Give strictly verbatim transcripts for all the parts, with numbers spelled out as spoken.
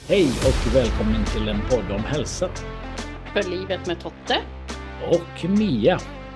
Hej och välkommen till en podd om hälsa. För livet med Totte. Och Mia.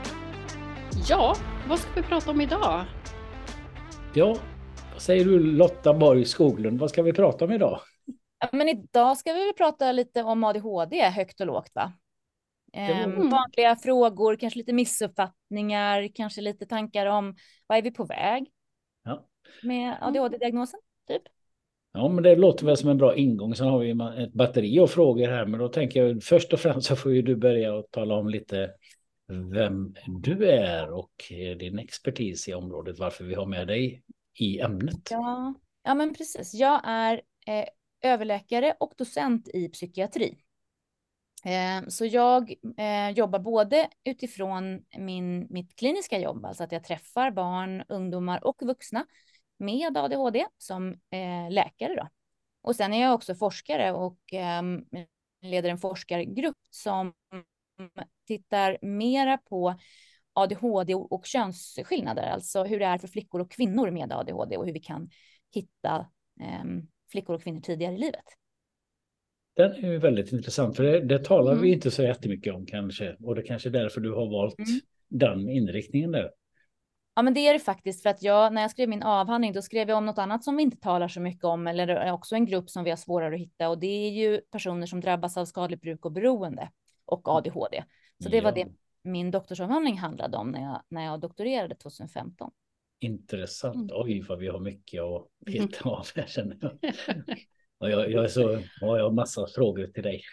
Ja, vad ska vi prata om idag? Ja, vad säger du Lotta Borg Skoglund? Vad ska vi prata om idag? Ja, men idag ska vi väl prata lite om A D H D, högt och lågt, va? Ehm, Mm. Vanliga frågor, kanske lite missuppfattningar, kanske lite tankar om vad är vi på väg Ja. med A D H D-diagnosen, typ. Ja, men det låter väl som en bra ingång. Sen har vi ett batteri av frågor här. Men då tänker jag först och främst så får ju du börja och tala om lite vem du är och din expertis i området. Varför vi har med dig i ämnet. Ja, ja men precis. Jag är eh, överläkare och docent i psykiatri. Eh, så jag eh, jobbar både utifrån min, mitt kliniska jobb, alltså att jag träffar barn, ungdomar och vuxna med A D H D som eh, läkare då. Och sen är jag också forskare och eh, leder en forskargrupp som tittar mera på A D H D och, och könsskillnader, alltså hur det är för flickor och kvinnor med A D H D och hur vi kan hitta eh, flickor och kvinnor tidigare i livet. Den är ju väldigt intressant, för det, det talar Mm. vi inte så jättemycket om kanske. Och det kanske är därför du har valt Mm. den inriktningen där. Ja, men det är det faktiskt, för att jag, när jag skrev min avhandling, då skrev jag om något annat som vi inte talar så mycket om, eller också en grupp som vi har svårare att hitta, och det är ju personer som drabbas av skadligt bruk och beroende och A D H D. Så det Ja. var det min doktorsavhandling handlade om när jag, när jag doktorerade tjugohundrafemton. Intressant. Mm. Oj, vad vi har mycket att peta av här, känner jag. Och jag, jag är så, och jag har massa frågor till dig.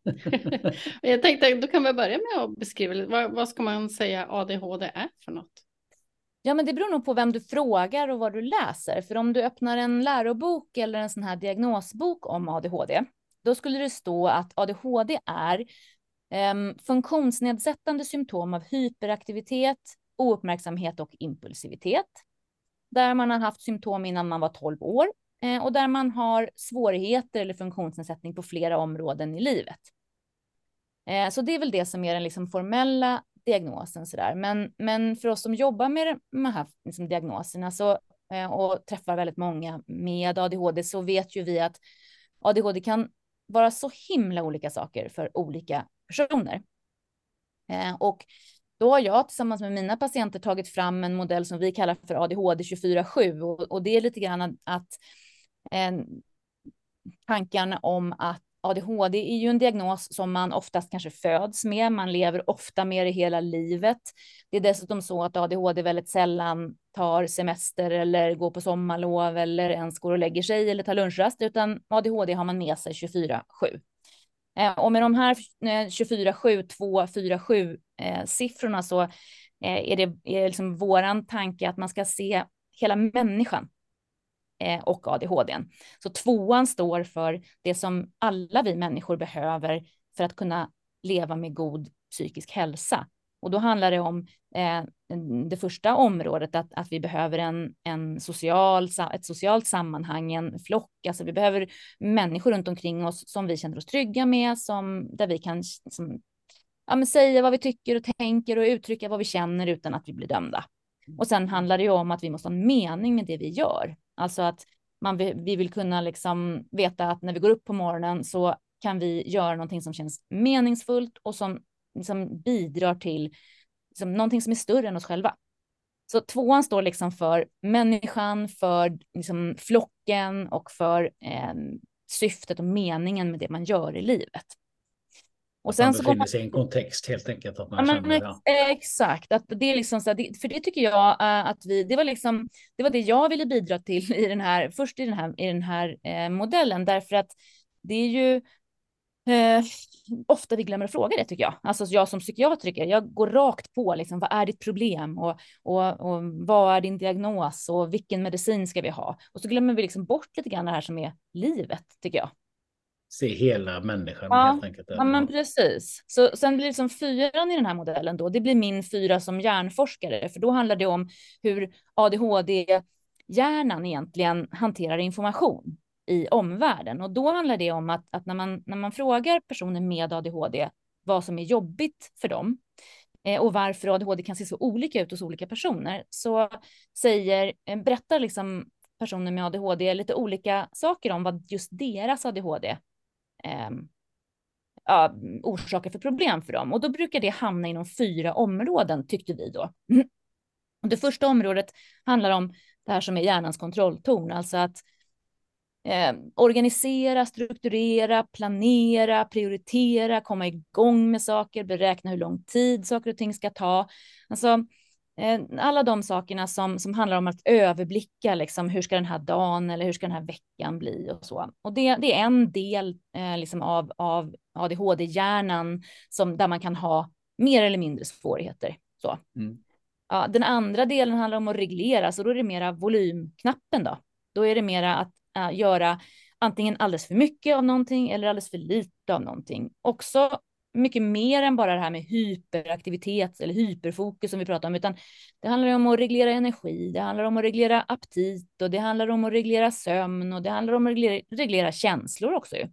Jag tänkte, då kan vi börja med att beskriva lite. Vad, vad ska man säga A D H D är för något? Ja, men det beror nog på vem du frågar och vad du läser. För om du öppnar en lärobok eller en sån här diagnosbok om A D H D, då skulle det stå att A D H D är um, funktionsnedsättande symptom av hyperaktivitet, ouppmärksamhet och impulsivitet. Där man har haft symptom innan man var tolv år eh, och där man har svårigheter eller funktionsnedsättning på flera områden i livet. Eh, så det är väl det som är den liksom formella diagnosen. Sådär. Men, men för oss som jobbar med de här liksom, diagnoserna så, eh, och träffar väldigt många med A D H D, så vet ju vi att A D H D kan vara så himla olika saker för olika personer. Eh, och då har jag tillsammans med mina patienter tagit fram en modell som vi kallar för A D H D tjugofyra sju. Och, och det är lite grann att, att eh, tankarna om att A D H D är ju en diagnos som man oftast kanske föds med. Man lever ofta med det hela livet. Det är dessutom så att A D H D väldigt sällan tar semester eller går på sommarlov eller ens går och lägger sig eller tar lunchrast, utan A D H D har man med sig tjugofyra sju. Eh, och med de här eh, tjugofyra sju, två fyra sju eh, siffrorna så eh, är det är liksom våran tanke att man ska se hela människan eh, och A D H D. Så tvåan står för det som alla vi människor behöver för att kunna leva med god psykisk hälsa. Och då handlar det om eh, det första området, att, att vi behöver en, en social, ett socialt sammanhang, en flock. Alltså vi behöver människor runt omkring oss som vi känner oss trygga med, som, där vi kan som, ja, men säga vad vi tycker och tänker och uttrycka vad vi känner utan att vi blir dömda. Och sen handlar det ju om att vi måste ha en mening med det vi gör. Alltså att man, vi vill kunna liksom veta att när vi går upp på morgonen så kan vi göra någonting som känns meningsfullt och som liksom bidrar till liksom någonting som är större än oss själva. Så tvåan står liksom för människan, för liksom flocken och för eh, syftet och meningen med det man gör i livet. Och sen man så befinner man sig i en kontext helt enkelt. Att man ja, känner, men, ja. Exakt, att det är liksom så här, för det tycker jag att vi, det var liksom, det var det jag ville bidra till i den här, först i den här, i den här eh, modellen, därför att det är ju Eh, ofta vi glömmer att fråga det, tycker jag. Alltså jag som psykiatriker, jag går rakt på liksom, vad är ditt problem och, och, och vad är din diagnos och vilken medicin ska vi ha? Och så glömmer vi liksom bort lite grann det här som är livet, tycker jag. Se hela människan ja, helt enkelt. Ja, men precis. Så sen blir det som fyran i den här modellen då, det blir min fyra som hjärnforskare, för då handlar det om hur A D H D-hjärnan egentligen hanterar information i omvärlden. Och då handlar det om att, att när, man, när man frågar personer med A D H D vad som är jobbigt för dem eh, och varför A D H D kan se så olika ut hos olika personer, så säger, berättar liksom personer med A D H D lite olika saker om vad just deras A D H D eh, ja, orsaker för problem för dem. Och då brukar det hamna inom fyra områden, tyckte vi då. Det första området handlar om det här som är hjärnans kontrolltorn, alltså att eh, organisera, strukturera, planera, prioritera, komma igång med saker, beräkna hur lång tid saker och ting ska ta. Alltså eh, alla de sakerna som, som handlar om att överblicka liksom, hur ska den här dagen eller hur ska den här veckan bli och så. Och det, det är en del eh, liksom av, av A D H D-hjärnan som, där man kan ha mer eller mindre svårigheter. Så. Mm. Ja, den andra delen handlar om att reglera, så då är det mera volymknappen då. Då är det mera att äh, göra antingen alldeles för mycket av någonting eller alldeles för lite av någonting. Också mycket mer än bara det här med hyperaktivitet eller hyperfokus som vi pratar om, utan det handlar om att reglera energi, det handlar om att reglera aptit och det handlar om att reglera sömn och det handlar om att reglera, reglera känslor också ju.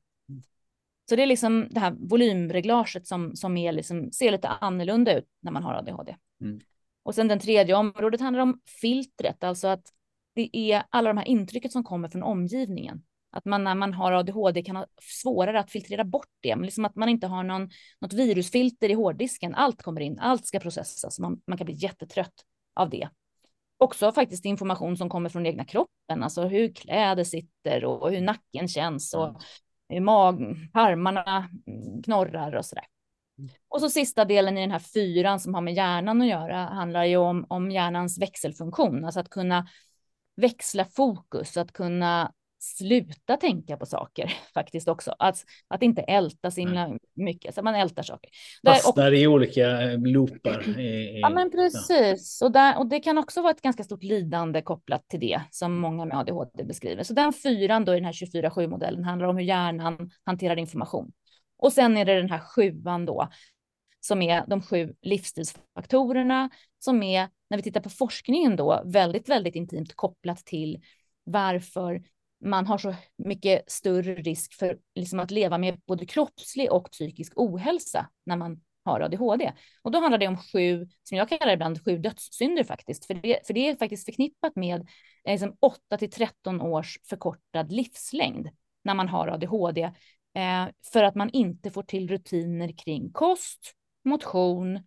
Så det är liksom det här volymreglaget som, som är liksom, ser lite annorlunda ut när man har A D H D. Mm. Och sen den tredje området handlar om filtret, alltså att det är alla de här intrycken som kommer från omgivningen. Att man när man har A D H D kan ha svårare att filtrera bort det. Men liksom att man inte har någon, något virusfilter i hårddisken. Allt kommer in, allt ska processas. Man, man kan bli jättetrött av det. Också faktiskt information som kommer från egna kroppen. Alltså hur kläder sitter och hur nacken känns och hur mag, armarna knorrar och sådär. Och så sista delen i den här fyran som har med hjärnan att göra handlar ju om, om hjärnans växelfunktion. Alltså att kunna växla fokus, att kunna sluta tänka på saker faktiskt också. Att, att inte älta så himla mycket, så man ältar saker. Fastnar i olika loopar. I, ja men precis. Ja. Och, där, och det kan också vara ett ganska stort lidande kopplat till det som många med A D H D beskriver. Så den fyran då i den här tjugofyra sju-modellen handlar om hur hjärnan hanterar information. Och sen är det den här sjuan då som är de sju livsstilsfaktorerna som är, när vi tittar på forskningen då, väldigt, väldigt intimt kopplat till varför man har så mycket större risk för liksom att leva med både kroppslig och psykisk ohälsa när man har A D H D. Och då handlar det om sju, som jag kallar ibland sju dödssynder faktiskt, för det, för det är faktiskt förknippat med liksom åtta till tretton års förkortad livslängd när man har A D H D, eh, för att man inte får till rutiner kring kost, motion,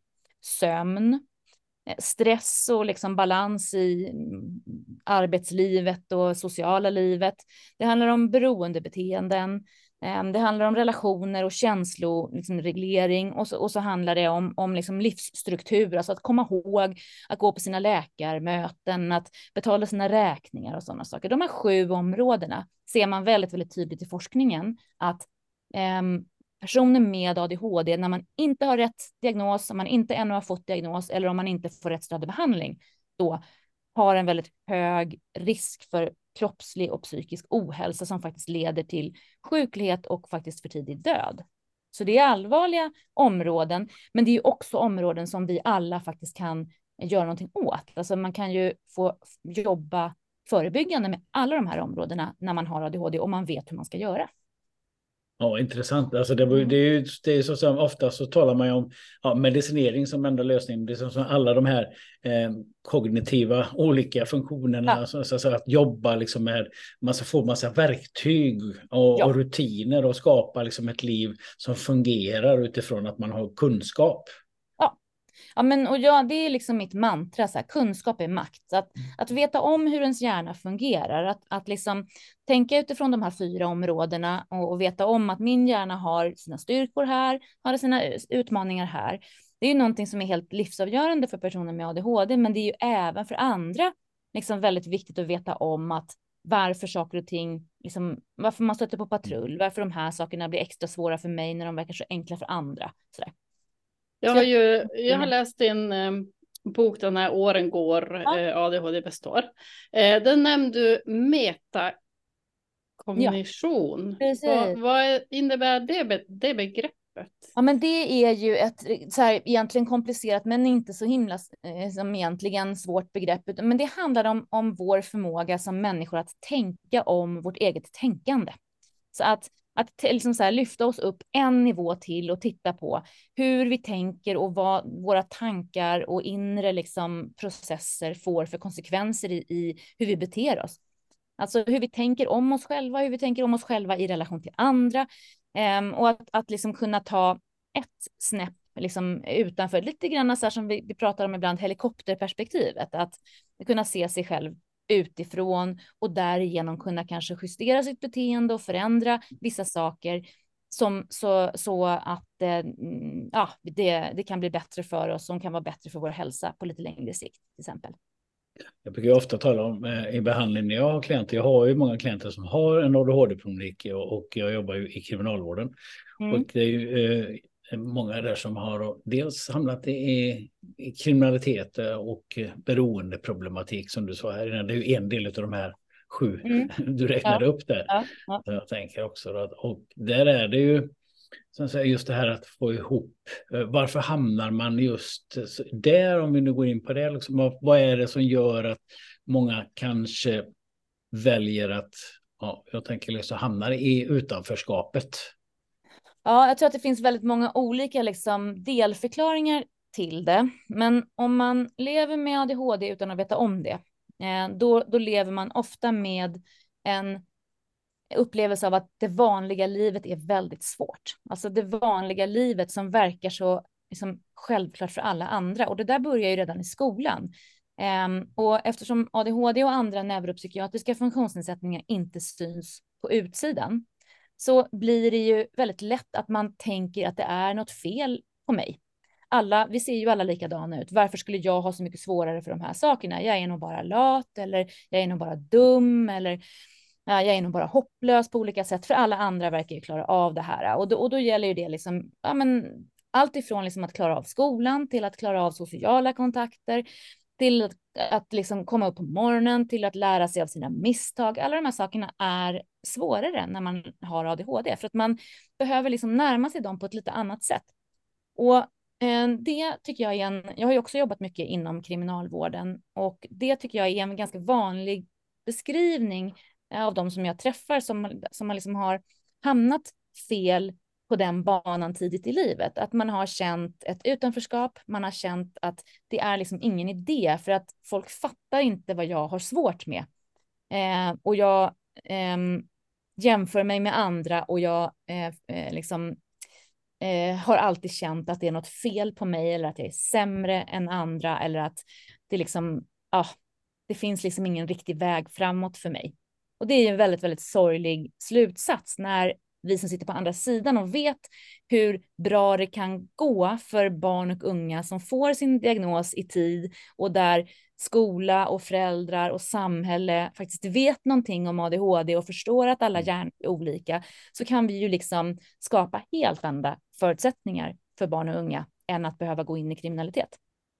sömn, stress och liksom balans i arbetslivet och sociala livet. Det handlar om beroendebeteenden. Det handlar om relationer och känsloreglering. Liksom och, så, och så handlar det om, om liksom livsstruktur. Alltså att komma ihåg att gå på sina läkarmöten, att betala sina räkningar och sådana saker. De här sju områdena ser man väldigt, väldigt tydligt i forskningen att um, personer med A D H D, när man inte har rätt diagnos, om man inte ännu har fått diagnos eller om man inte får rätt stöd och behandling, då har en väldigt hög risk för kroppslig och psykisk ohälsa som faktiskt leder till sjuklighet och faktiskt för tidig död. Så det är allvarliga områden, men det är också områden som vi alla faktiskt kan göra någonting åt. Alltså man kan ju få jobba förebyggande med alla de här områdena när man har A D H D och man vet hur man ska göra. Ja, intressant. Alltså det, det är ju det är så som ofta så talar man ju om ja, medicinering som enda lösning. Det är som, som alla de här eh, kognitiva olika funktionerna. Ja. Så, så, så att jobba liksom med, man ska få massa verktyg och, ja. och rutiner och skapa liksom ett liv som fungerar utifrån att man har kunskap. Ja, men och ja, det är liksom mitt mantra, så här, kunskap är makt. Att, att veta om hur ens hjärna fungerar, att, att liksom tänka utifrån de här fyra områdena och, och veta om att min hjärna har sina styrkor här, har sina utmaningar här. Det är ju någonting som är helt livsavgörande för personer med A D H D, men det är ju även för andra liksom väldigt viktigt att veta om att varför saker och ting, liksom, varför man stöter på patrull, varför de här sakerna blir extra svåra för mig när de verkar så enkla för andra. Sådär. Jag har, ju, jag har läst en eh, bok, den här Åren går, ja. eh, A D H D består. Eh, den nämnde metakognition. Ja, vad, vad innebär det, det begreppet? Ja, men det är ju ett så här, egentligen komplicerat men inte så himla eh, som egentligen svårt begrepp. Men det handlar om, om vår förmåga som människor att tänka om vårt eget tänkande. Så att Att liksom så här lyfta oss upp en nivå till och titta på hur vi tänker och vad våra tankar och inre liksom processer får för konsekvenser i, i hur vi beter oss. Alltså hur vi tänker om oss själva, hur vi tänker om oss själva i relation till andra, Um, och att, att liksom kunna ta ett snäpp liksom utanför, lite grann så här som vi, vi pratar om ibland, helikopterperspektivet, att kunna se sig själv utifrån och därigenom kunna kanske justera sitt beteende och förändra vissa saker som, så, så att eh, ja, det, det kan bli bättre för oss, som kan vara bättre för vår hälsa på lite längre sikt till exempel. Jag brukar ofta tala om eh, i behandling när jag har klienter. Jag har ju många klienter som har en A D H D-problematik och, och jag jobbar ju i kriminalvården. Mm. Och det är ju eh, många där som har dels hamnat i, i kriminalitet och beroendeproblematik som du sa här innan. Det är ju en del av de här sju mm. du räknade ja. upp där. Ja. Ja. Jag tänker också att, och där är det ju så att säga, just det här att få ihop. Varför hamnar man just där, om vi nu går in på det? Liksom, vad är det som gör att många kanske väljer att, ja, jag tänker liksom hamnar i utanförskapet? Ja, jag tror att det finns väldigt många olika liksom, delförklaringar till det. Men om man lever med A D H D utan att veta om det, eh, då, då lever man ofta med en upplevelse av att det vanliga livet är väldigt svårt. Alltså det vanliga livet som verkar så liksom, självklart för alla andra. Och det där börjar ju redan i skolan. Um, och eftersom A D H D och andra neuropsykiatriska funktionsnedsättningar inte syns på utsidan, så blir det ju väldigt lätt att man tänker att det är något fel på mig. Alla, vi ser ju alla likadana ut. Varför skulle jag ha så mycket svårare för de här sakerna? Jag är nog bara lat, eller jag är nog bara dum, eller ja, jag är nog bara hopplös på olika sätt. För alla andra verkar ju klara av det här. Och då, och då gäller ju det liksom, ja, men, allt ifrån liksom att klara av skolan till att klara av sociala kontakter, till att, att liksom komma upp på morgonen, till att lära sig av sina misstag. Alla de här sakerna är svårare när man har A D H D, för att man behöver liksom närma sig dem på ett lite annat sätt. Och eh, det tycker jag är en, jag har ju också jobbat mycket inom kriminalvården, och det tycker jag är en ganska vanlig beskrivning av de som jag träffar som, som man liksom har hamnat fel på den banan tidigt i livet. Att man har känt ett utanförskap, man har känt att det är liksom ingen idé, för att folk fattar inte vad jag har svårt med. Eh, och jag eh, jämför mig med andra, och jag eh, liksom, eh, har alltid känt att det är något fel på mig, eller att jag är sämre än andra, eller att det liksom, ah, det finns liksom ingen riktig väg framåt för mig. Och det är ju en väldigt, väldigt sorglig slutsats när vi som sitter på andra sidan och vet hur bra det kan gå för barn och unga som får sin diagnos i tid, och där skola och föräldrar och samhälle faktiskt vet någonting om A D H D och förstår att alla hjärnor är olika, så kan vi ju liksom skapa helt andra förutsättningar för barn och unga än att behöva gå in i kriminalitet.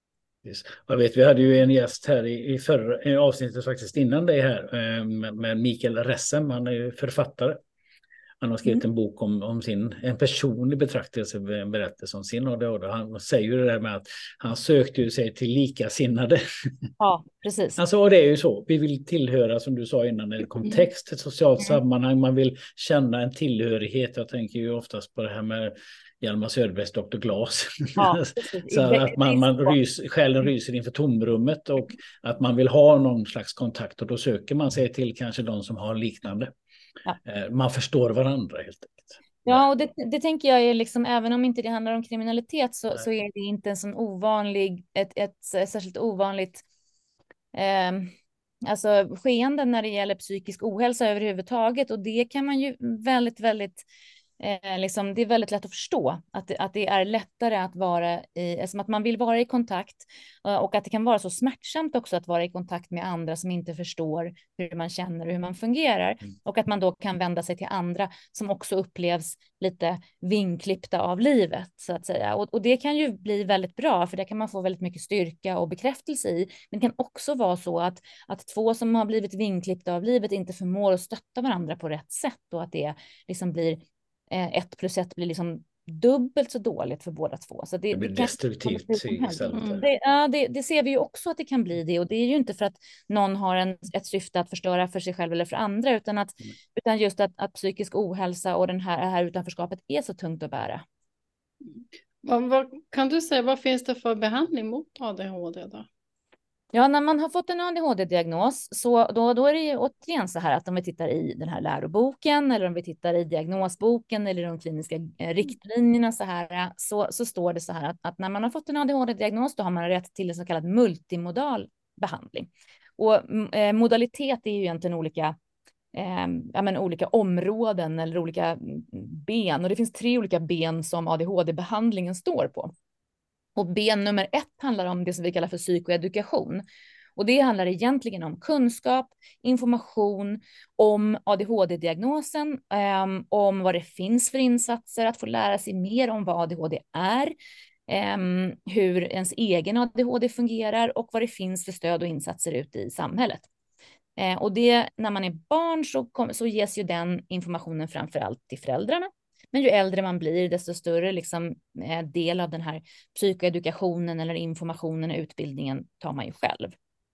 Jag vet, vi hade ju en gäst här i, i förra i avsnittet faktiskt innan det här med, med Mikael Ressem. Han är ju författare. Han har skrivit mm. en bok om, om sin, en personlig betraktelse, en berättelse om sin A D H D. Han säger ju det där med att han sökte ju sig till likasinnade. Ja, precis. Alltså, och det är ju så. Vi vill tillhöra, som du sa innan, en kontext, ett socialt mm. sammanhang. Man vill känna en tillhörighet. Jag tänker ju oftast på det här med Hjalmar Söderbergs doktor Glas. Ja, så att man, man rys, själen ryser inför tomrummet, och att man vill ha någon slags kontakt, och då söker man sig till kanske de som har liknande. Ja. Man förstår varandra helt enkelt. Ja, och det, det tänker jag är liksom, även om inte det handlar om kriminalitet, så, så är det inte en sån ovanlig, ett, ett, ett särskilt ovanligt eh, alltså skeende när det gäller psykisk ohälsa överhuvudtaget. Och det kan man ju väldigt, väldigt Eh, liksom, det är väldigt lätt att förstå att det, att det är lättare att vara i, alltså att man vill vara i kontakt, eh, och att det kan vara så smärtsamt också att vara i kontakt med andra som inte förstår hur man känner och hur man fungerar, mm. och att man då kan vända sig till andra som också upplevs lite vinklippta av livet, så att säga. Och, och det kan ju bli väldigt bra, för det kan man få väldigt mycket styrka och bekräftelse i. Men det kan också vara så att, att två som har blivit vinklippta av livet inte förmår att stötta varandra på rätt sätt, och att det liksom blir ett plus ett blir liksom dubbelt så dåligt för båda två. Så det, det blir det destruktivt istället. Mm. Det, ja, det, det ser vi ju också att det kan bli det. Och det är ju inte för att någon har en, ett syfte att förstöra för sig själv eller för andra, utan, att, mm. utan just att, att psykisk ohälsa och den här, det här utanförskapet är så tungt att bära. Vad, vad, kan du säga, vad finns det för behandling mot A D H D då? Ja, när man har fått en A D H D-diagnos så då, då är det ju återigen så här att om vi tittar i den här läroboken eller om vi tittar i diagnosboken eller de kliniska eh, riktlinjerna så här så, så står det så här att, att när man har fått en A D H D-diagnos då har man rätt till en så kallad multimodal behandling. Och eh, modalitet är ju egentligen olika eh, ja, men olika områden eller olika ben och det finns tre olika ben som A D H D-behandlingen står på. Och ben nummer ett handlar om det som vi kallar för psykoedukation. Och det handlar egentligen om kunskap, information om A D H D-diagnosen, eh, om vad det finns för insatser, att få lära sig mer om vad A D H D är, eh, hur ens egen A D H D fungerar och vad det finns för stöd och insatser ute i samhället. Eh, och det, när man är barn så, kom, så ges ju den informationen framför allt till föräldrarna. Men ju äldre man blir, desto större liksom, eh, del av den här psykoedukationen eller informationen och utbildningen tar man ju själv.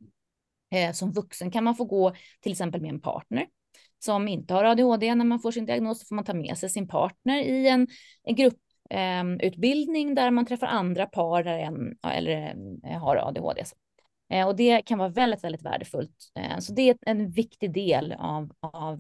Eh, som vuxen kan man få gå till exempel med en partner som inte har A D H D. När man får sin diagnos så får man ta med sig sin partner i en, en grupputbildning eh, där man träffar andra par där en eller, eh, har A D H D. Eh, och det kan vara väldigt, väldigt värdefullt. Eh, så det är en viktig del av, av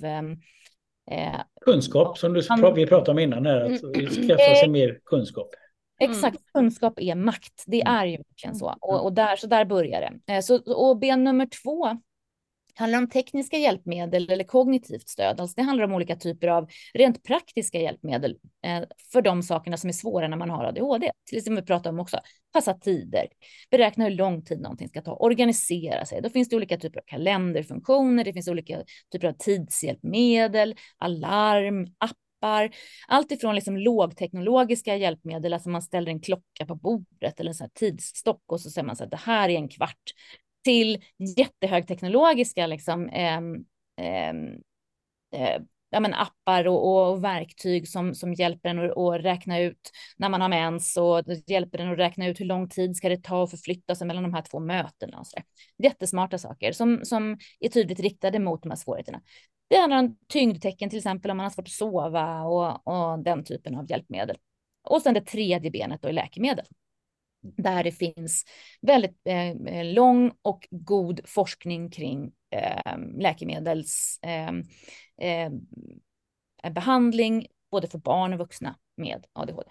Eh, kunskap som du, han, vi pratade om innan här, att vi skaffar sig mer kunskap. Exakt, kunskap är makt. Det är ju verkligen så. Och, och där, så där börjar det. Eh, så, och ben nummer två handlar om tekniska hjälpmedel eller kognitivt stöd. Alltså det handlar om olika typer av rent praktiska hjälpmedel eh, för de sakerna som är svåra när man har A D H D. Till exempel vi pratar om också passa tider, beräkna hur lång tid någonting ska ta, organisera sig. Då finns det olika typer av kalenderfunktioner, det finns olika typer av tidshjälpmedel, alarm, appar. Allt ifrån liksom lågteknologiska hjälpmedel, alltså man ställer en klocka på bordet eller en sån här tidsstock och så säger man så att det här är en kvart, till jättehögteknologiska liksom, eh, eh, ja, men appar och, och verktyg som, som hjälper en att, att räkna ut när man har mens och hjälper en att räkna ut hur lång tid ska det ta att förflytta sig mellan de här två mötena. Och så där. Jättesmarta saker som, som är tydligt riktade mot de här svårigheterna. Det handlar om tyngdtecken till exempel om man har svårt att sova och, och den typen av hjälpmedel. Och sen det tredje benet då är läkemedel. Där det finns väldigt eh, lång och god forskning kring eh, läkemedels eh, eh, behandling både för barn och vuxna med A D H D.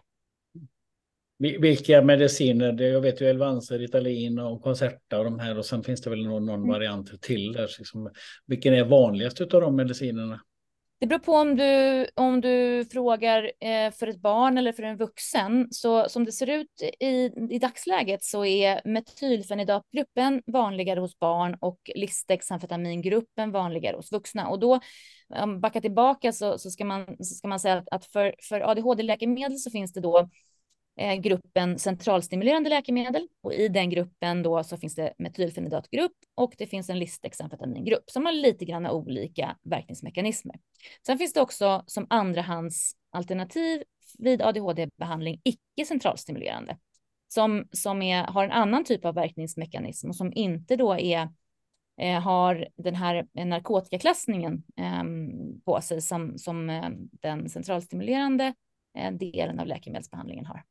Vilka mediciner? Jag vet ju Elvanse, Ritalin och Concerta och de här, och sen finns det väl någon, någon variant till där. Liksom, vilken är vanligast av de medicinerna? Det beror på om du, om du frågar eh, för ett barn eller för en vuxen. Så som det ser ut i, i dagsläget så är metylfenidatgruppen vanligare hos barn och Lisdexamfetamingruppen vanligare hos vuxna. Och då, om backa tillbaka så, så, ska man, så ska man säga att, att för, för A D H D-läkemedel så finns det då eh, gruppen centralstimulerande läkemedel. Och i den gruppen då så finns det metylfenidatgrupp och det finns en Lisdexamfetamingrupp som har lite grann olika verkningsmekanismer. Sen finns det också som andrahandsalternativ vid A D H D-behandling icke-centralstimulerande som, som är, har en annan typ av verkningsmekanism och som inte då är, eh, har den här narkotikaklassningen eh, på sig som, som eh, den centralstimulerande eh, delen av läkemedelsbehandlingen har.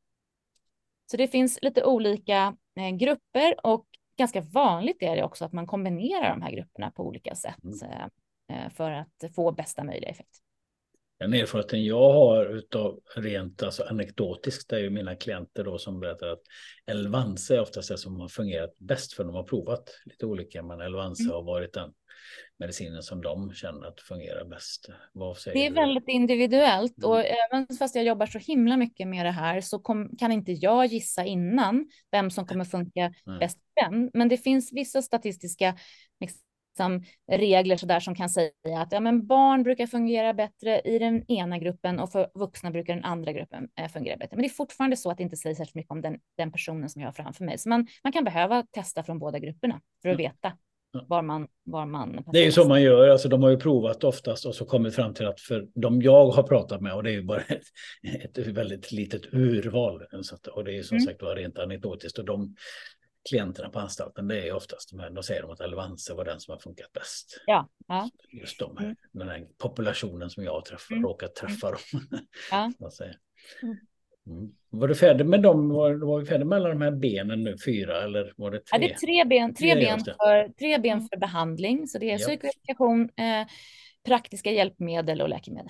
Så det finns lite olika eh, grupper och ganska vanligt är det också att man kombinerar de här grupperna på olika sätt eh, för att få bästa möjliga effekt. Den erfarenheten jag har utav rent alltså anekdotiskt är ju mina klienter då som berättar att Elvanse är oftast det som har fungerat bäst för de har provat lite olika, men Elvanse mm. har varit den medicinen som de känner att fungerar bäst. Vad säger det är du? Väldigt individuellt mm. och även fast jag jobbar så himla mycket med det här så kom, kan inte jag gissa innan vem som kommer funka mm. bäst för vem. Men det finns vissa statistiska liksom, regler så där som kan säga att ja, men barn brukar fungera bättre i den ena gruppen och för vuxna brukar den andra gruppen eh, fungera bättre. Men det är fortfarande så att det inte säger särskilt mycket om den, den personen som jag har framför mig. Så man, man kan behöva testa från båda grupperna för att mm. veta. Var man, var man det är ju så man gör, alltså de har ju provat oftast och så kommit fram till att för de jag har pratat med, och det är ju bara ett, ett väldigt litet urval, så att, och det är ju som mm. sagt var rent anekdotiskt, och de klienterna på anstalten, det är oftast de här, de säger de att Elvanse var den som har funkat bäst. Ja, ja. Just de här, mm. den här populationen som jag har träffat, mm. råkat träffa dem. Ja. så att säga. Mm. Mm. Var du färdig med dem? Var, var vi färdig med alla de här benen nu? Fyra eller var det tre? Ja, det är tre ben, tre Tre, ben, just det. för, tre ben Mm. för behandling. Så det är Ja. psykoedukation, eh, praktiska hjälpmedel och läkemedel.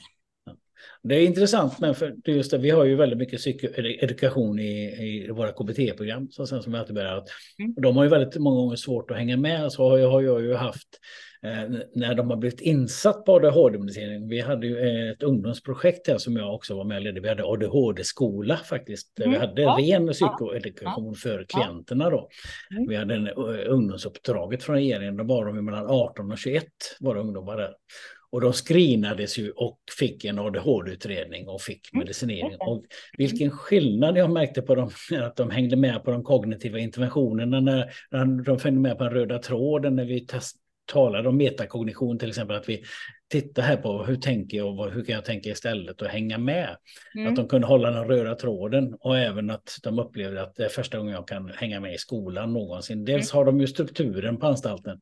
Det är intressant, men för just det, vi har ju väldigt mycket psykoedukation i, i våra K B T-program så sen som jag alltid börjat. Mm. Och de har ju väldigt många gånger svårt att hänga med. Så har jag, har jag ju haft eh, när de har blivit insatt på A D H D-medicin. Vi hade ju ett ungdomsprojekt här som jag också var med och ledde. Vi hade A D H D-skola faktiskt. Där Mm. vi hade Ja. ren psykoedukation för klienterna då. Mm. Vi hade en, uh, ungdomsuppdraget från regeringen. Då var de mellan arton och tjugoett var ungdomar där. Och de screenades ju och fick en A D H D-utredning och fick medicinering. Och vilken skillnad jag märkte på dem, att de hängde med på de kognitiva interventionerna, när, när de hängde med på den röda tråden, när vi test, talade om metakognition till exempel, att vi tittar här på hur tänker jag och vad, hur kan jag tänka istället och hänga med. Mm. Att de kunde hålla den röda tråden och även att de upplevde att det är första gången jag kan hänga med i skolan någonsin. Dels har de ju strukturen på anstalten.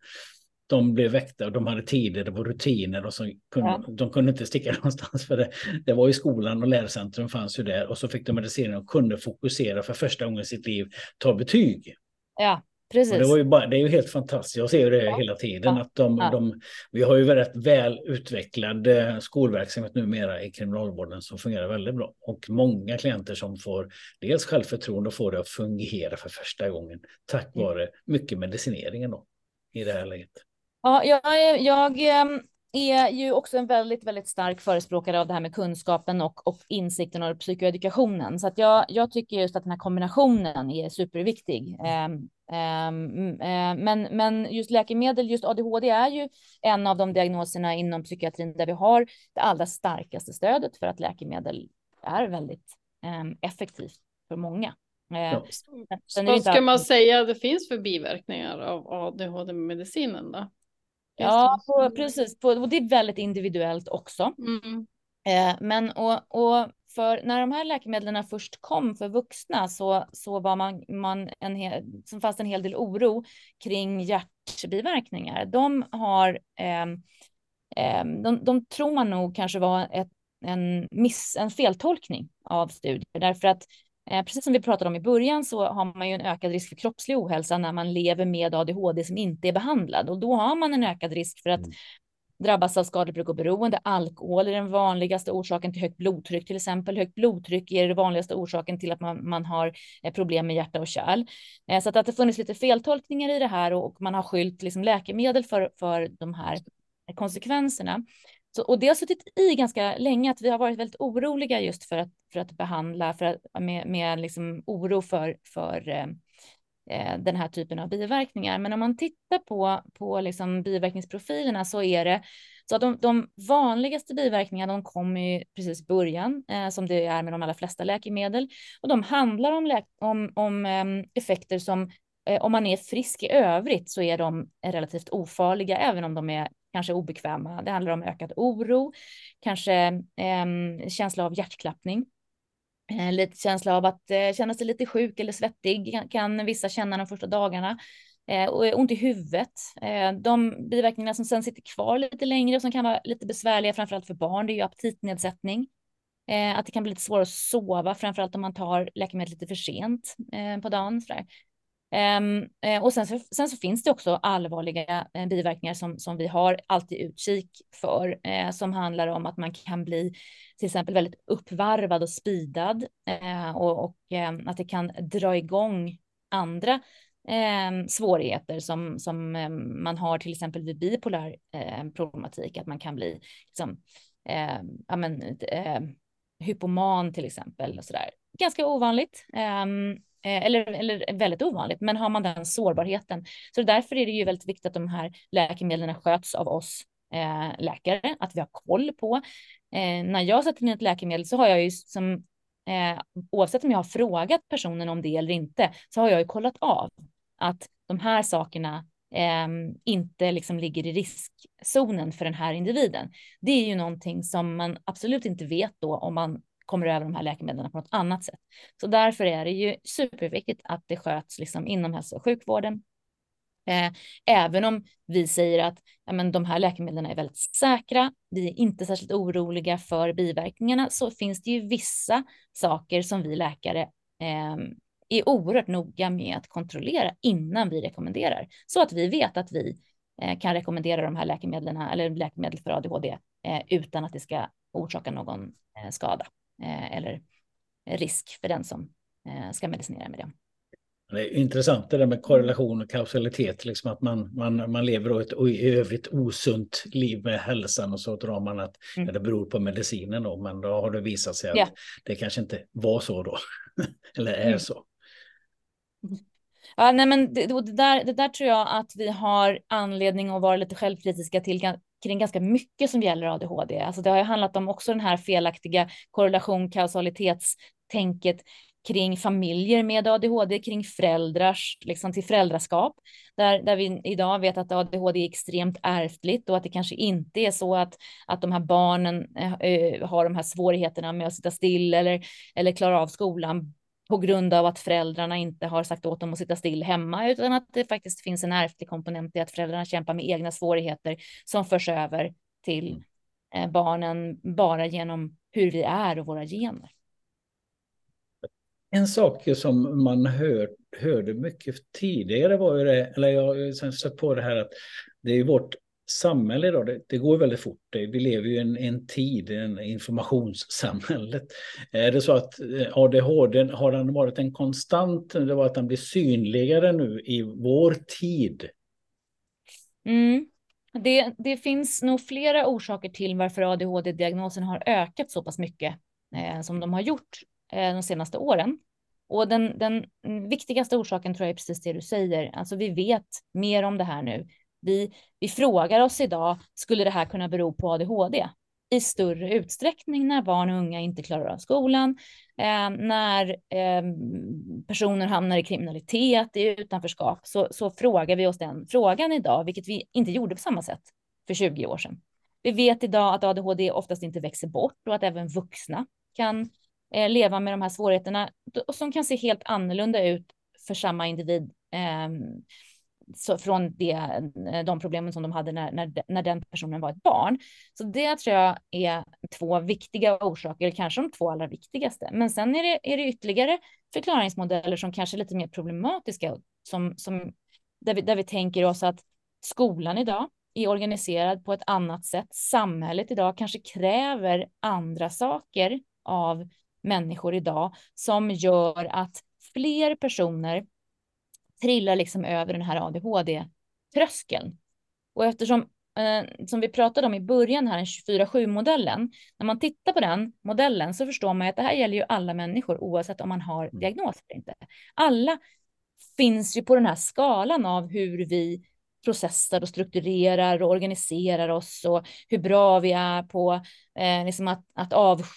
De blev väckta och de hade tider, det var rutiner och så kunde, ja. de kunde inte sticka någonstans för det. Det var i skolan och lärcentrum fanns ju där och så fick de medicinering och kunde fokusera för första gången i sitt liv, ta betyg. Ja, precis. Och det, var ju bara, det är ju helt fantastiskt, jag ser det ja. hela tiden. Ja. Att de, ja. de, vi har ju väldigt väl utvecklad skolverksamhet numera i kriminalvården som fungerar väldigt bra. Och många klienter som får dels självförtroende och får det att fungera för första gången tack vare mycket medicineringen då, i det här läget. Ja, jag, jag är ju också en väldigt, väldigt stark förespråkare av det här med kunskapen och, och insikten och psykoedukationen. Så att jag, jag tycker just att den här kombinationen är superviktig. Um, um, uh, men, men just läkemedel, just A D H D är ju en av de diagnoserna inom psykiatrin där vi har det allra starkaste stödet för att läkemedel är väldigt um, effektivt för många. Ja. Vad ska man säga det finns för biverkningar av A D H D-medicinen då? Ja, på, precis. På, och det är väldigt individuellt också. Mm. Eh, men och, och för när de här läkemedlen först kom för vuxna så, så var man, man en hel, som fanns en hel del oro kring hjärtbiverkningar. De har, eh, eh, de, de tror man nog kanske var ett, en, miss, en feltolkning av studier. Därför att Eh, precis som vi pratade om i början så har man ju en ökad risk för kroppslig ohälsa när man lever med A D H D som inte är behandlad. Och då har man en ökad risk för att mm. drabbas av skadebruk och beroende. Alkohol är den vanligaste orsaken till högt blodtryck till exempel. Högt blodtryck är den vanligaste orsaken till att man, man har eh, problem med hjärta och kärl. Eh, så att, att det funnits lite feltolkningar i det här och, och man har skyllt liksom läkemedel för, för de här konsekvenserna. Så, och det har suttit i ganska länge att vi har varit väldigt oroliga just för att, för att behandla, för att, med, med liksom oro för, för eh, den här typen av biverkningar. Men om man tittar på, på liksom biverkningsprofilerna så är det så att de, de vanligaste biverkningarna de kommer ju precis i början, eh, som det är med de allra flesta läkemedel. Och de handlar om, lä- om, om eh, effekter som eh, om man är frisk i övrigt så är de relativt ofarliga, även om de är kanske obekväma. Det handlar om ökad oro, kanske eh, känsla av hjärtklappning. Eh, lite känsla av att eh, känna sig lite sjuk eller svettig kan, kan vissa känna de första dagarna. Eh, och ont i huvudet. Eh, de biverkningarna som sen sitter kvar lite längre och som kan vara lite besvärliga framförallt för barn, det är ju aptitnedsättning. Eh, att det kan bli lite svårare att sova, framförallt om man tar läkemedel lite för sent eh, på dagen. Sådär. Um, eh, och sen så, sen så finns det också allvarliga eh, biverkningar som, som vi har alltid utkik för, eh, som handlar om att man kan bli till exempel väldigt uppvarvad och speedad eh, och, och eh, att det kan dra igång andra eh, svårigheter som, som eh, man har till exempel vid bipolär eh, problematik, att man kan bli liksom, eh, ja, men, eh, hypoman till exempel och sådär. Ganska ovanligt. Um, Eller, eller väldigt ovanligt, men har man den sårbarheten. Så därför är det ju väldigt viktigt att de här läkemedlen sköts av oss eh, läkare, att vi har koll på. Eh, när jag sätter in ett läkemedel så har jag ju som, eh, oavsett om jag har frågat personen om det eller inte, så har jag ju kollat av att de här sakerna eh, inte liksom ligger i riskzonen för den här individen. Det är ju någonting som man absolut inte vet då om man kommer över de här läkemedlen på något annat sätt. Så därför är det ju superviktigt att det sköts liksom inom hälso- och sjukvården. Eh, även om vi säger att ja, men de här läkemedlen är väldigt säkra, vi är inte särskilt oroliga för biverkningarna, så finns det ju vissa saker som vi läkare eh, är oerhört noga med att kontrollera innan vi rekommenderar. Så att vi vet att vi eh, kan rekommendera de här läkemedlen eller läkemedel för A D H D eh, utan att det ska orsaka någon eh, skada eh, eller risk för den som eh, ska medicinera med det. Det är intressant det där med korrelation och kausalitet, liksom att man, man, man lever ett i övrigt osunt liv med hälsan och så tror man att mm. ja, det beror på medicinen då, men då har det visat sig att yeah. det kanske inte var så då, eller är mm. så. Ja, nej, men det, det, där, det där tror jag att vi har anledning att vara lite självkritiska till kring ganska mycket som gäller A D H D. Alltså det har ju handlat om också den här felaktiga korrelation, kausalitetstänket kring familjer med A D H D, kring föräldrars, liksom till föräldraskap, där, där vi idag vet att A D H D är extremt ärftligt och att det kanske inte är så att, att de här barnen äh, har de här svårigheterna med att sitta still eller, eller klara av skolan på grund av att föräldrarna inte har sagt åt dem att sitta still hemma, utan att det faktiskt finns en ärftlig komponent i att föräldrarna kämpar med egna svårigheter som förs över till eh, barnen bara genom hur vi är och våra gener. En sak som man hör, hörde mycket tidigare var ju det, eller jag har sett på det här att det är vårt samhälle idag, det, det går väldigt fort. Vi lever ju i en, en tid, en informationssamhället. Är det så att A D H D har den varit en konstant, det var att den blir synligare nu i vår tid? Mm. Det, det finns nog flera orsaker till varför A D H D-diagnosen har ökat så pass mycket eh, som de har gjort eh, de senaste åren. Och den, den viktigaste orsaken tror jag är precis det du säger. Alltså vi vet mer om det här nu. Vi, vi frågar oss idag, skulle det här kunna bero på A D H D? I större utsträckning när barn och unga inte klarar av skolan, eh, när eh, personer hamnar i kriminalitet, i utanförskap, så, så frågar vi oss den frågan idag, vilket vi inte gjorde på samma sätt för tjugo år sedan. Vi vet idag att A D H D oftast inte växer bort och att även vuxna kan eh, leva med de här svårigheterna och som kan se helt annorlunda ut för samma individ eh, så från det, de problemen som de hade när, när, när den personen var ett barn. Så det tror jag är två viktiga orsaker, kanske de två allra viktigaste. Men sen är det, är det ytterligare förklaringsmodeller som kanske är lite mer problematiska, som, som, där, vi, där vi tänker oss att skolan idag är organiserad på ett annat sätt. Samhället idag kanske kräver andra saker av människor idag som gör att fler personer trillar liksom över den här A D H D-tröskeln. Och eftersom, eh, som vi pratade om i början här, den tjugofyra sju-modellen, när man tittar på den modellen så förstår man att det här gäller ju alla människor oavsett om man har diagnos eller inte. Alla finns ju på den här skalan av hur vi processar och strukturerar och organiserar oss och hur bra vi är på eh, liksom att, att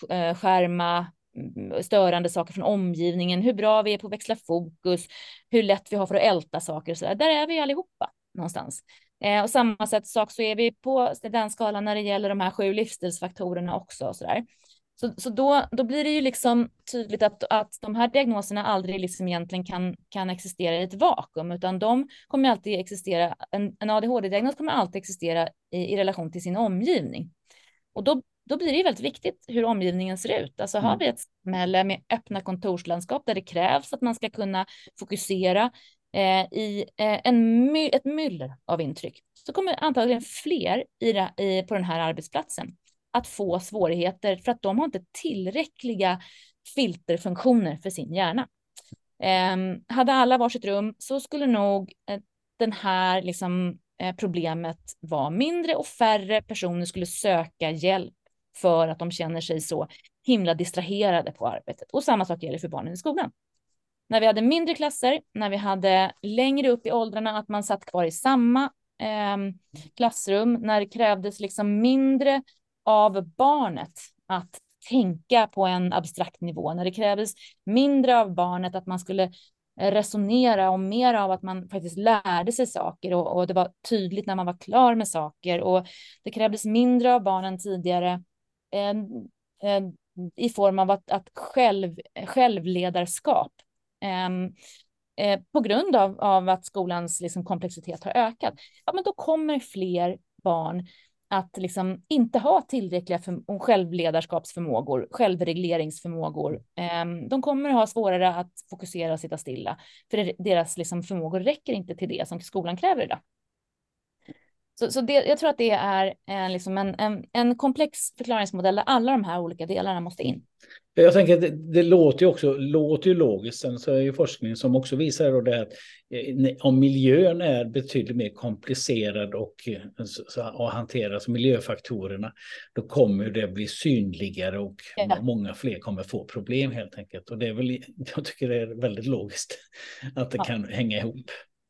avskärma störande saker från omgivningen, hur bra vi är på att växla fokus, hur lätt vi har för att älta saker och så där. Där är vi allihopa någonstans. Eh, och samma sätt sak så är vi på den skalan när det gäller de här sju livsstilsfaktorerna också och så där. Så, så då, då blir det ju liksom tydligt att, att de här diagnoserna aldrig liksom egentligen kan, kan existera i ett vakuum, utan de kommer alltid existera, en, en A D H D-diagnos kommer alltid existera i, i relation till sin omgivning. Och då Då blir det ju väldigt viktigt hur omgivningen ser ut. Alltså har vi ett samhälle med öppna kontorslandskap där det krävs att man ska kunna fokusera eh, i eh, en my ett myller av intryck, så kommer antagligen fler i, i, på den här arbetsplatsen att få svårigheter för att de har inte tillräckliga filterfunktioner för sin hjärna. Eh, hade alla varsitt rum så skulle nog eh, den här liksom, eh, problemet vara mindre och färre personer skulle söka hjälp för att de känner sig så himla distraherade på arbetet. Och samma sak gäller för barnen i skolan. När vi hade mindre klasser, när vi hade längre upp i åldrarna att man satt kvar i samma eh, klassrum, när det krävdes liksom mindre av barnet att tänka på en abstrakt nivå, när det krävdes mindre av barnet att man skulle resonera och mer av att man faktiskt lärde sig saker och, och det var tydligt när man var klar med saker, och det krävdes mindre av barnen tidigare eh, eh, i form av att, att själv, självledarskap. Eh, eh, på grund av, av att skolans liksom, komplexitet har ökat, ja, men då kommer fler barn att liksom inte ha tillräckliga för, självledarskapsförmågor, självregleringsförmågor. Eh, de kommer att ha svårare att fokusera och sitta stilla, för deras liksom, förmågor räcker inte till det som skolan kräver idag. Så, så det, jag tror att det är en, liksom en, en, en komplex förklaringsmodell där alla de här olika delarna måste in. Jag tänker att det, det låter ju också låter ju logiskt. Sen så är ju forskning som också visar då det att om miljön är betydligt mer komplicerad och, och hanteras miljöfaktorerna, då kommer det bli synligare och ja. många fler kommer få problem helt enkelt. Och det är väl, jag tycker det är väldigt logiskt att det ja. kan hänga ihop.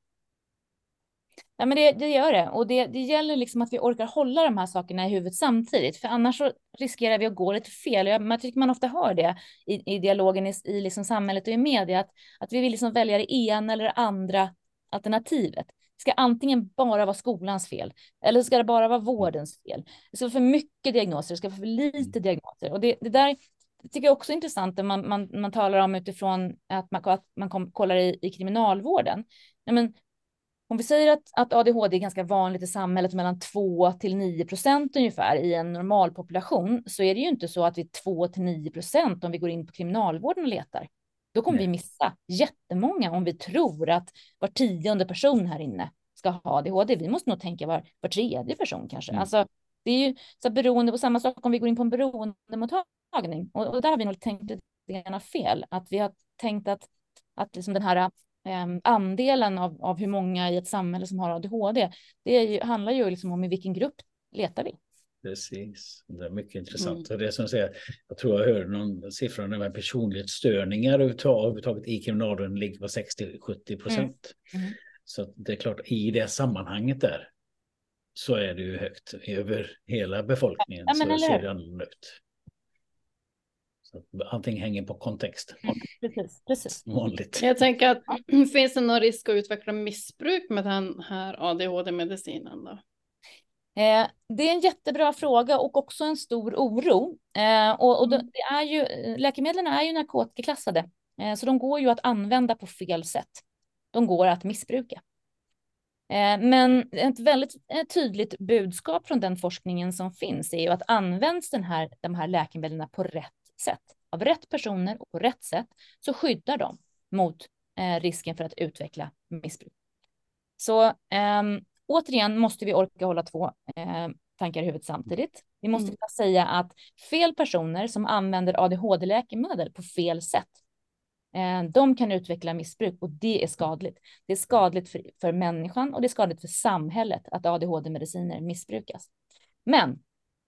Ja, men det, det gör det. Och det, det gäller liksom att vi orkar hålla de här sakerna i huvudet samtidigt. För annars så riskerar vi att gå lite fel. Jag, man tycker man ofta hör det i, i dialogen i, i liksom samhället och i media. Att, att vi vill liksom välja det ena eller det andra alternativet. Det ska antingen bara vara skolans fel. Eller ska det bara vara vårdens fel. Det ska vara för mycket diagnoser. Det ska vara för lite diagnoser. Och det, det där det tycker jag också är intressant. När man, man, man talar om utifrån att man, att man kom, kollar i, i kriminalvården. Ja, men, om vi säger att, att A D H D är ganska vanligt i samhället mellan två till nio procent ungefär i en normal population, så är det ju inte så att vi är två till nio procent om vi går in på kriminalvården och letar. Då kommer Nej. vi missa jättemånga om vi tror att var tionde person här inne ska ha A D H D. Vi måste nog tänka var, var tredje person kanske. Mm. Alltså, det är ju så beroende på samma sak om vi går in på en beroendemottagning. Och, och där har vi nog tänkt lite fel. Att vi har tänkt att, att liksom den här Um, andelen av, av hur många i ett samhälle som har A D H D, det är ju, handlar ju liksom om i vilken grupp letar vi. Precis, det är mycket intressant. Mm. Det är som säger, jag tror jag hörde någon siffra när personlighetsstörningar överhuvudtaget i kriminalvården ligger på sextio till sjuttio procent. Mm. Mm. Så det är klart, i det sammanhanget där så är det ju högt över hela befolkningen. Ja, så det ser det annorlunda ut. Allting hänger på kontext. Precis, precis. Vanligt. Jag tänker att finns det någon risk att utveckla missbruk med den här A D H D-medicinen då? Eh, det är en jättebra fråga och också en stor oro. Eh, och och det är ju, läkemedlen är ju narkotikaklassade. Eh, så de går ju att använda på fel sätt. De går att missbruka. Eh, men ett väldigt ett tydligt budskap från den forskningen som finns är ju att används den här, de här läkemedlen på rätt sätt, av rätt personer och på rätt sätt, så skyddar de mot eh, risken för att utveckla missbruk. Så eh, återigen måste vi orka hålla två eh, tankar i huvudet samtidigt. Vi måste mm. säga att fel personer som använder A D H D-läkemedel på fel sätt, eh, de kan utveckla missbruk och det är skadligt. Det är skadligt för, för människan och det är skadligt för samhället att A D H D-mediciner missbrukas. Men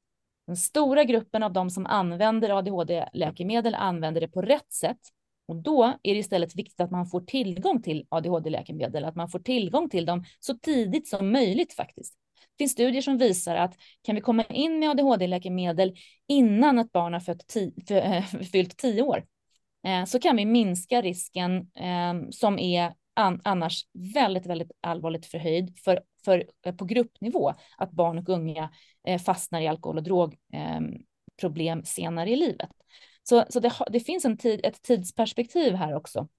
den stora gruppen av de som använder A D H D-läkemedel använder det på rätt sätt. Och då är det istället viktigt att man får tillgång till A D H D-läkemedel. Att man får tillgång till dem så tidigt som möjligt faktiskt. Det finns studier som visar att kan vi komma in med A D H D-läkemedel innan ett barn har fött ti- för, fyllt tio år. Eh, så kan vi minska risken eh, som är an- annars väldigt, väldigt allvarligt förhöjd för, för, på gruppnivå. Att barn och unga eh, fastnar i alkohol- och drogproblem eh, senare i livet. Så, så det, det finns en tid, ett tidsperspektiv här också.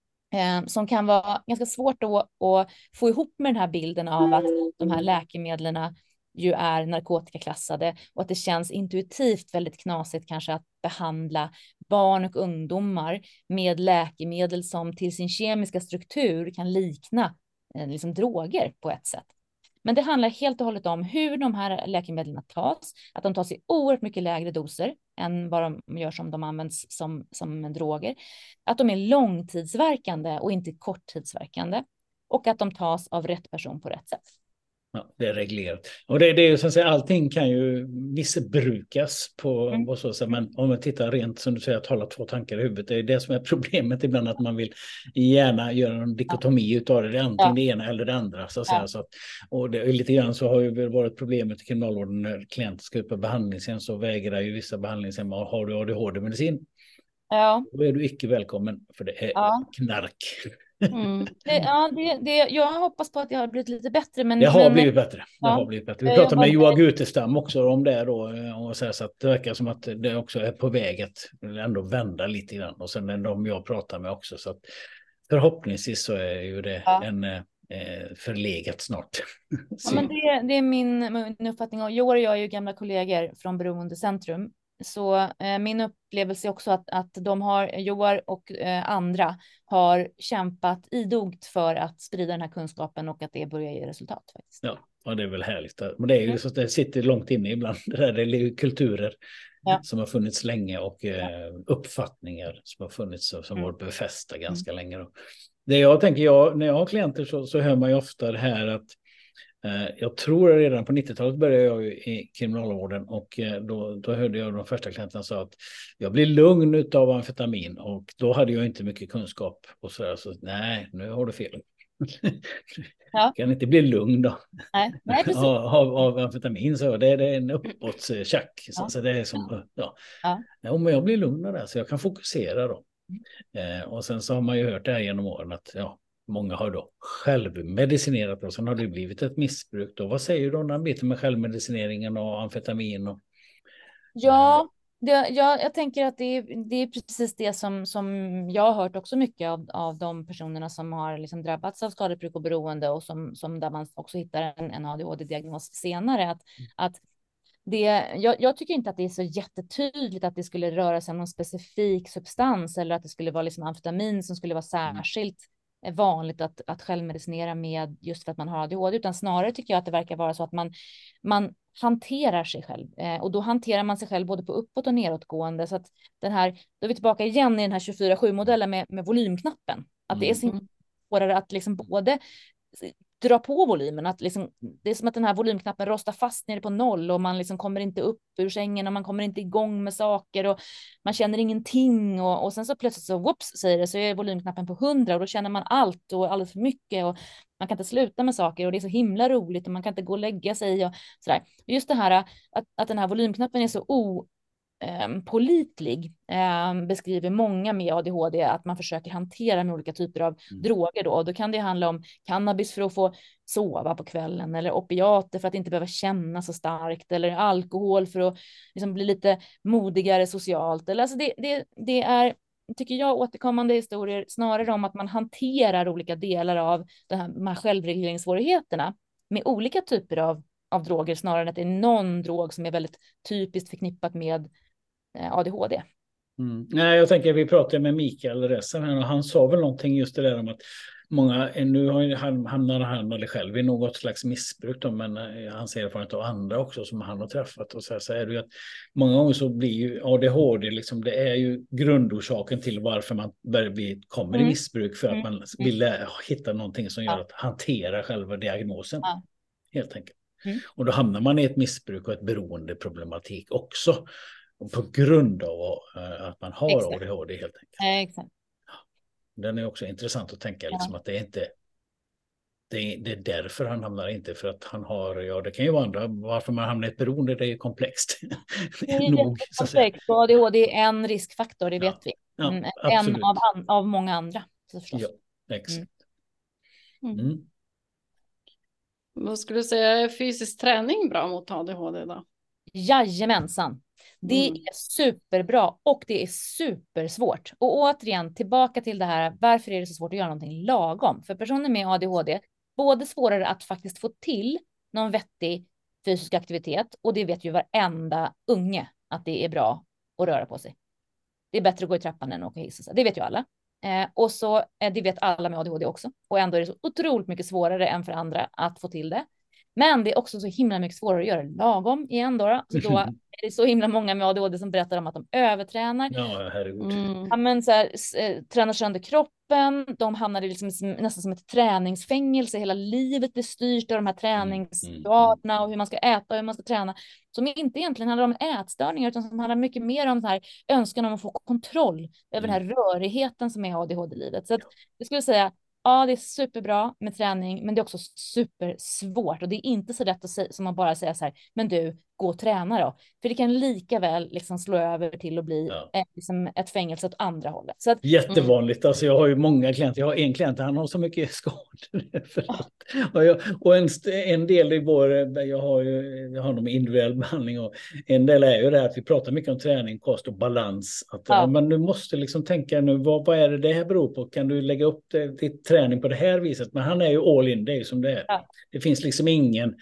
Eh, som kan vara ganska svårt att, att få ihop med den här bilden av att de här läkemedlen ju är narkotikaklassade och att det känns intuitivt väldigt knasigt kanske att behandla barn och ungdomar med läkemedel som till sin kemiska struktur kan likna eh, liksom droger på ett sätt. Men det handlar helt och hållet om hur de här läkemedlen tas, att de tas i oerhört mycket lägre doser än vad de gör som de används som, som droger, att de är långtidsverkande och inte korttidsverkande och att de tas av rätt person på rätt sätt. Ja, det är reglerat. Och det, det är ju som säger, allting kan ju missbrukas på, mm. på så sätt. Men om man tittar rent som du säger, att hålla två tankar i huvudet, det är det som är problemet ibland, att man vill gärna göra en dikotomi ja. utav det, det är antingen ja. det ena eller det andra. Så att säga. Ja. Så att, och det, lite grann så har ju varit problemet i kriminalvården när klienter ska ut på behandlingshem, så vägrar ju vissa behandlingshem, har du A D H D-medicin? Ja. Då är du icke välkommen, för det är ja. knark. Mm. Det, ja, det, det, jag hoppas på att det har blivit lite bättre. Men, det har men, blivit bättre. Det ja. har blivit bättre. Vi pratade med Johan Gutestam också om det då, och så, så att det verkar som att det också är på väg att ändå vända lite grann. Och sen är de jag pratar med också. Så att förhoppningsvis så är ju det Ja. en eh, förlegat snart. Ja, men det, det är min, min uppfattning. Och Joar och jag är ju gamla kollegor från Beroendecentrum. Så eh, min upplevelse är också att, att de har, Joar och eh, andra har kämpat idogt för att sprida den här kunskapen och att det börjar ge resultat faktiskt. Ja, och det är väl härligt. Men det är ju så att det sitter långt inne ibland. Det, där, det är ju kulturer Ja. som har funnits länge och eh, uppfattningar som har funnits och som Mm. varit befästa ganska mm. länge. Då. Det jag tänker, jag, när jag har klienter så, så hör man ju ofta det här att eh, jag tror redan på nittiotalet började jag ju i kriminalvården och eh, då, då hörde jag de första klienterna sa att jag blir lugn av amfetamin och då hade jag inte mycket kunskap och så där, så nej, nu har du fel. Ja. Kan inte bli lugn då. Nej, nej precis. av, av amfetamin så det, det är en uppåtchack. Så, ja. så det är som, ja. Ja. Ja, men jag blir lugn där så jag kan fokusera då. Mm. Eh, och sen så har man ju hört det här genom åren att ja, många har då självmedicinerat och sen har det blivit ett missbruk då. Vad säger du om den biten med självmedicineringen och amfetamin? Och, ja, det, ja, jag tänker att det är, det är precis det som, som jag har hört också mycket av, av de personerna som har liksom drabbats av skadebruk och beroende och som, som där man också hittar en, en A D H D-diagnos senare. Att, mm. att det, jag, jag tycker inte att det är så jättetydligt att det skulle röra sig om någon specifik substans eller att det skulle vara liksom amfetamin som skulle vara särskilt mm. vanligt att, att självmedicinera med just för att man har A D H D, utan snarare tycker jag att det verkar vara så att man, man hanterar sig själv eh, och då hanterar man sig själv både på uppåt och nedåtgående, så att den här, då är vi tillbaka igen i den här tjugofyra sju-modellen med, med volymknappen, att det är så svårare att liksom både dra på volymen, att liksom, det är som att den här volymknappen rostar fast nere på noll och man liksom kommer inte upp ur sängen och man kommer inte igång med saker och man känner ingenting och, och sen så plötsligt så whoops säger det så är volymknappen på hundra och då känner man allt och alldeles för mycket och man kan inte sluta med saker och det är så himla roligt och man kan inte gå och lägga sig och sådär. Just det här att, att den här volymknappen är så o Um, pålitlig um, beskriver många med A D H D att man försöker hantera med olika typer av mm. droger då. Och då kan det handla om cannabis för att få sova på kvällen eller opiater för att inte behöva känna så starkt eller alkohol för att liksom bli lite modigare socialt. Eller, alltså det, det, det är, tycker jag, återkommande historier snarare om att man hanterar olika delar av de här, de här självregleringssvårigheterna med olika typer av, av droger snarare än att det är någon drog som är väldigt typiskt förknippat med A D H D. Mm. Nej, jag tänker vi pratade med Mikael Ressen och han sa väl någonting just det där om att många, nu har han hamnar han eller själv i något slags missbruk då, men han ser erfarenhet av andra också som han har träffat och så, här, så är det ju att många gånger så blir ju A D H D liksom, det är ju grundorsaken till varför man börjar bli, kommer mm. i missbruk för att man vill mm. hitta någonting som gör att hantera själva diagnosen ja. helt enkelt. Mm. Och då hamnar man i ett missbruk och ett beroendeproblematik också. På grund av att man har exakt. A D H D helt enkelt. Ja, exakt. Den är också intressant att tänka liksom, ja. att det är inte det är, det är därför han hamnar, inte för att han har, ja det kan ju vara andra, varför man hamnar i ett beroende, det är komplext. Det är nog, komplext. A D H D är en riskfaktor, det ja. vet vi. Ja, en av, av många andra. Förstås. Ja, exakt. Mm. Mm. Vad skulle du säga, är fysisk träning bra mot A D H D då? Jajamensan. Det mm. är superbra och det är supersvårt. Och återigen tillbaka till det här, varför är det så svårt att göra någonting lagom? För personer med A D H D, både svårare att faktiskt få till någon vettig fysisk aktivitet, och det vet ju varenda unge att det är bra att röra på sig. Det är bättre att gå i trappan än att åka hiss. Det vet ju alla. Eh, och så, eh, det vet alla med A D H D också. Och ändå är det så otroligt mycket svårare än för andra att få till det. Men det är också så himla mycket svårare att göra lagom igen då. Så då är det så himla många med A D H D som berättar om att de övertränar. Ja, herregud. Mm. Ja, men så här, eh, tränar sönder kroppen. De hamnar i liksom, nästan som ett träningsfängelse. Hela livet blir styrt av de här träningsskadorna och hur man ska äta och hur man ska träna. Som inte egentligen handlar om ätstörningar utan som handlar mycket mer om så här, önskan om att få kontroll över mm. den här rörigheten som är A D H D-livet. Så att, jag skulle säga, ja, det är superbra med träning, men det är också supersvårt och det är inte så lätt att säga som man bara säger så här, men du, gå och träna då. För det kan lika väl liksom slå över till att bli Ja. eh, liksom ett fängelse åt andra hållet. Så att, Jättevanligt. Alltså jag har ju många klienter. Jag har en klient, han har så mycket skador. och jag, och en, en del i vår, jag har ju jag har någon individuell behandling och en del är ju det att vi pratar mycket om träning, kost och balans. Att, Ja. ja, men du måste liksom tänka nu, vad, vad är det det här beror på? Kan du lägga upp det, ditt träning på det här viset? Men han är ju all in, det är ju som det är. Ja. Det finns liksom ingen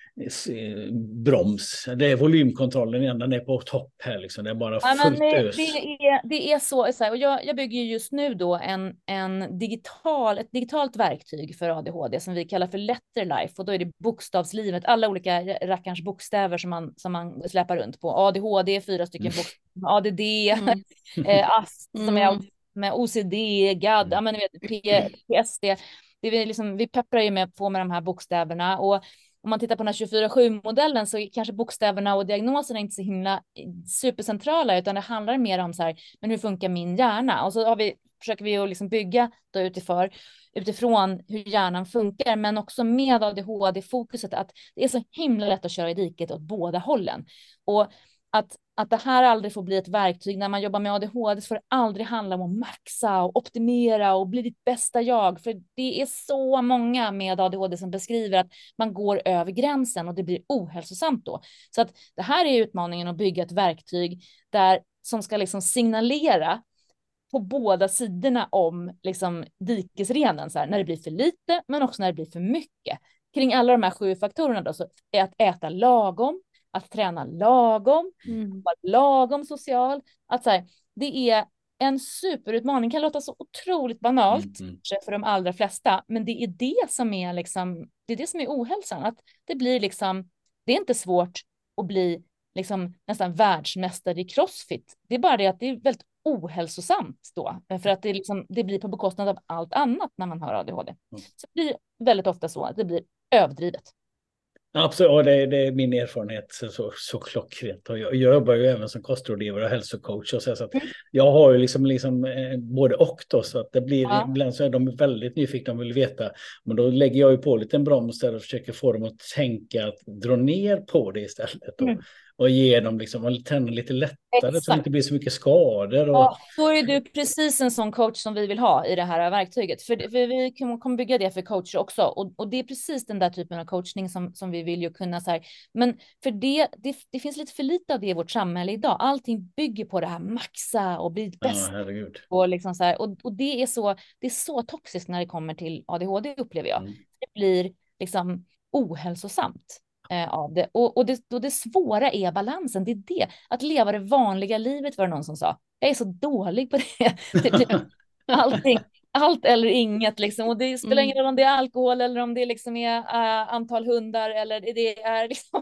broms. Det är volymkontrollen igen, den är på topp här liksom. Det är bara ja, fullt men det, ös. det, är, det är så, så här, och jag, jag bygger just nu då en, en digital, ett digitalt verktyg för A D H D som vi kallar för Letterlife, och då är det bokstavslivet, alla olika rackarns bokstäver som man, som man släpar runt på. A D H D, fyra stycken Mm. bokstäver, A D D, mm. eh, A S T som är med O C D, G A D, ja men ni vet, P S D. Det är liksom, vi pepprar ju med på med de här bokstäverna, och om man tittar på den här tjugofyra sju-modellen så är kanske bokstäverna och diagnoserna inte så himla supercentrala, utan det handlar mer om så här, men hur funkar min hjärna? Och så har vi, försöker vi att liksom bygga då utifrån, utifrån hur hjärnan funkar, men också med A D H D-fokuset att det är så himla lätt att köra i diket åt båda hållen. Och att, att det här aldrig får bli ett verktyg när man jobbar med A D H D, så får det aldrig handla om att maxa och optimera och bli ditt bästa jag. För det är så många med A D H D som beskriver att man går över gränsen och det blir ohälsosamt då. Så att det här är utmaningen att bygga ett verktyg där, som ska liksom signalera på båda sidorna om liksom dikesrenen, så här, när det blir för lite men också när det blir för mycket. Kring alla de här sju faktorerna då, så är att äta lagom, att träna lagom, mm. vara lagom social. Att så här, det är en superutmaning. Kan låta så otroligt banalt mm. för de allra flesta, men det är det som är liksom, det är det som är ohälsan. Att det blir liksom, det är inte svårt att bli liksom nästan världsmästare i crossfit. Det är bara det att det är väldigt ohälsosamt då, för att det, liksom, det blir på bekostnad av allt annat när man har A D H D. Mm. Så det blir väldigt ofta så att det blir överdrivet. Absolut, ja, det, det är min erfarenhet så, så, så klockrent. Och jag, jag jobbar ju även som kostrådgivare och hälsocoach. Och så, så att jag har ju liksom, liksom eh, både och då, så att det blir, ja. Ibland så är de väldigt nyfikna och vill veta. Men då lägger jag ju på lite en broms där och försöker få dem att tänka, att dra ner på det istället. Och, mm. och ge dem liksom, och träna lite lättare. Exakt. Så det inte blir så mycket skador. Och... Ja, då är du precis en sån coach som vi vill ha i det här verktyget. För, för vi kommer bygga det för coacher också. Och, och det är precis den där typen av coachning som, som vi vill ju kunna så här. Men för det, det, det finns lite för lite av det i vårt samhälle idag. Allting bygger på det här maxa och bli bäst. Ja, herregud. Och, liksom så här, och, och det är så, det är så toxiskt när det kommer till A D H D, upplever jag. Mm. Det blir liksom ohälsosamt. Av det. Och, och, det, och det svåra är balansen, det är det. Att leva det vanliga livet, var det någon som sa. Jag är så dålig på det. Allting, allt eller inget liksom. Och det spelar ingen roll om det är alkohol eller om det liksom är uh, antal hundar eller det är liksom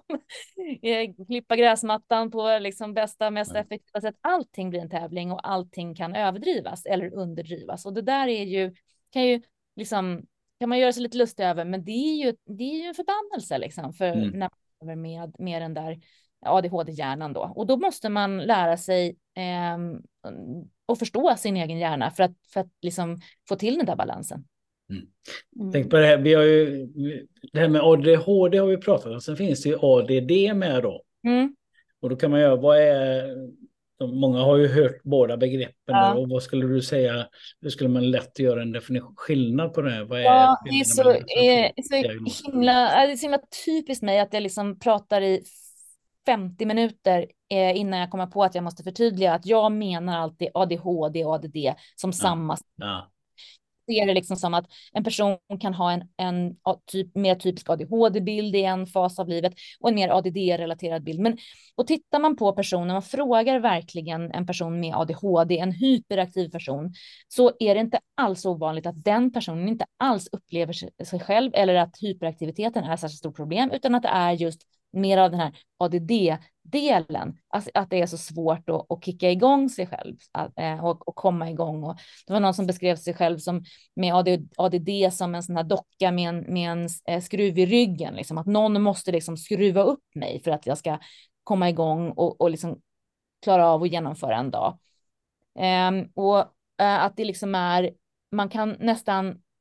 klippa gräsmattan på liksom bästa, mest effektiva sätt. Allting blir en tävling och allting kan överdrivas eller underdrivas. Och det där är ju, kan ju liksom kan man göra sig lite lustig över, men det är ju, det är ju en förbannelse liksom för mm. när man är med, med den där A D H D-hjärnan då. Och då måste man lära sig eh, och förstå sin egen hjärna för att, för att liksom få till den där balansen. Mm. Mm. Tänk på det här, vi har ju, det här med A D H D har vi pratat om, sen finns det ju A D D med då. Mm. Och då kan man göra, vad är... Många har ju hört båda begreppen ja. Där, och vad skulle du säga, hur skulle man lätt göra en definition, skillnad på det här? Vad är ja, det är så, är, så himla, det är så himla typiskt mig att jag liksom pratar i femtio minuter eh, innan jag kommer på att jag måste förtydliga att jag menar alltid A D H D och A D D som ja. Samma. Ja. Ser det liksom som att en person kan ha en, en typ, mer typisk A D H D-bild i en fas av livet och en mer A D D-relaterad bild. Men och tittar man på personen, man frågar verkligen en person med A D H D, en hyperaktiv person, så är det inte alls ovanligt att den personen inte alls upplever sig själv eller att hyperaktiviteten är ett särskilt stort problem, utan att det är just mer av den här A D D-delen, alltså att det är så svårt att, att kicka igång sig själv och, och komma igång. Och det var någon som beskrev sig själv som med A D D som en sån här docka med en, med en skruv i ryggen, liksom, att någon måste liksom skruva upp mig för att jag ska komma igång och, och liksom klara av att genomföra en dag. Um, och uh, att det liksom är, man kan nästan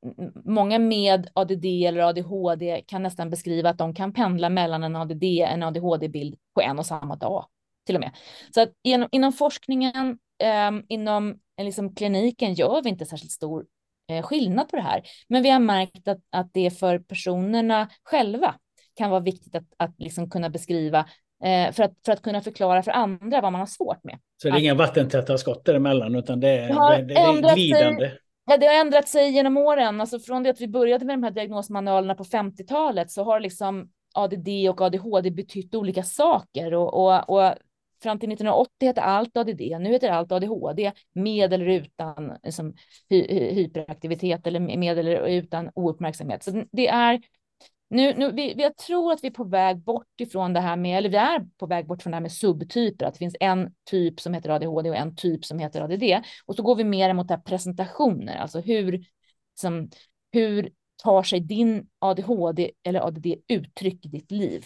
många med A D D eller A D H D kan nästan beskriva att de kan pendla mellan en A D D och en A D H D-bild på en och samma dag till och med. Så att inom, inom forskningen, eh, inom liksom kliniken gör vi inte särskilt stor eh, skillnad på det här. Men vi har märkt att, att det för personerna själva kan vara viktigt att, att liksom kunna beskriva eh, för, att, för att kunna förklara för andra vad man har svårt med. Så det är inga vattentäta skott däremellan, utan det är, det det, det är glidande. Sig, ja, det har ändrat sig genom åren. Alltså från det att vi började med de här diagnosmanualerna på femtiotalet så har liksom A D D och A D H D betytt olika saker. Och, och, och fram till nittonhundraåttio hette allt A D D. Nu heter allt A D H D med eller utan liksom, hy, hy, hyperaktivitet eller med eller utan ouppmärksamhet. Så det är Nu, nu, vi, jag tror att vi är på väg bort ifrån det här med, eller vi är på väg bort från det här med subtyper, att det finns en typ som heter A D H D och en typ som heter A D D. Och så går vi mer mot det här presentationer, alltså hur, som, hur tar sig din A D H D eller A D D uttryck i ditt liv?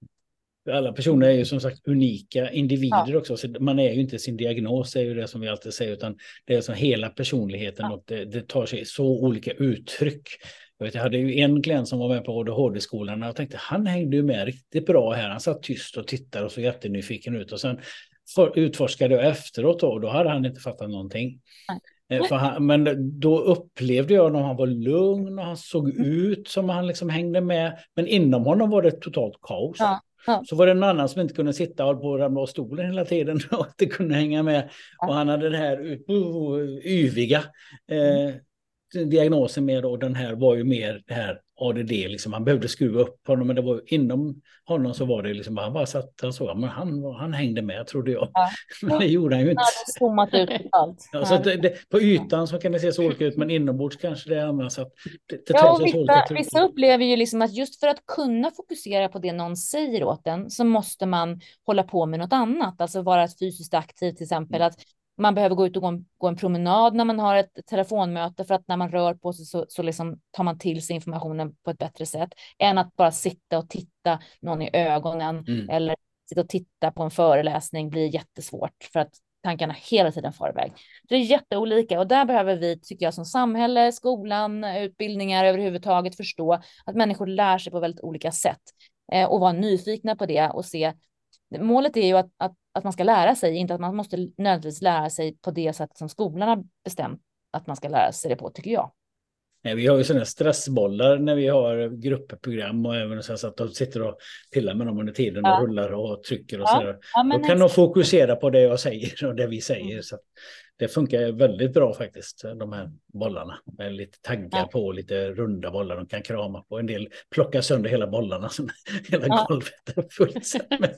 Alla personer är ju som sagt unika individer ja. också, så man är ju inte sin diagnos, är ju det som vi alltid säger, utan det är som hela personligheten ja. och det, det tar sig så olika uttryck. Jag, vet, jag hade ju en klient som var med på A D H D-skolan och jag tänkte han hängde ju med riktigt bra här. Han satt tyst och tittade och så jättenyfiken ut. Och sen för, utforskade jag efteråt då, och då hade han inte fattat någonting. Nej. För han, men då upplevde jag när han var lugn och han såg ut som han liksom hängde med. Men inom honom var det totalt kaos. Ja. Ja. Så var det en annan som inte kunde sitta och på ramla av stolen hela tiden och inte kunde hänga med. Ja. Och han hade det här uh, yviga eh, diagnosen med, och den här var ju mer det här A D D, liksom han behövde skruva upp honom, men det var inom honom så var det liksom, han bara satt och så, men han, han hängde med trodde jag, ja. Men det gjorde han ju inte. Han hade ut allt. Ja, så det, det, på ytan så kan det se så olika ut, men inombords kanske det är annars, så att det, det ja, tar och sig vissa, så olika. vissa upplever ju liksom att just för att kunna fokusera på det någon säger åt en så måste man hålla på med något annat, alltså vara fysiskt aktiv till exempel, att man behöver gå ut och gå en, gå en promenad när man har ett telefonmöte, för att när man rör på sig så, så liksom tar man till sig informationen på ett bättre sätt än att bara sitta och titta någon i ögonen mm. eller sitta och titta på en föreläsning blir jättesvårt för att tankarna hela tiden far iväg. Det är jätteolika och där behöver vi, tycker jag, som samhälle, skolan, utbildningar överhuvudtaget förstå att människor lär sig på väldigt olika sätt eh, och vara nyfikna på det och se. Målet är ju att, att, att man ska lära sig, inte att man måste nödvändigtvis lära sig på det sätt som skolan har bestämt att man ska lära sig det på, tycker jag. Nej, vi har ju sådana stressbollar när vi har gruppprogram och även så att de sitter och pillar med dem under tiden och ja. rullar och trycker och ja. sådär. Ja, då kan de fokusera på det jag säger och det vi säger. Mm. Så det funkar väldigt bra faktiskt, de här bollarna. Med lite taggar ja. på, lite runda bollar de kan krama på. En del plockar sönder hela bollarna, som hela ja. golvet är fullt med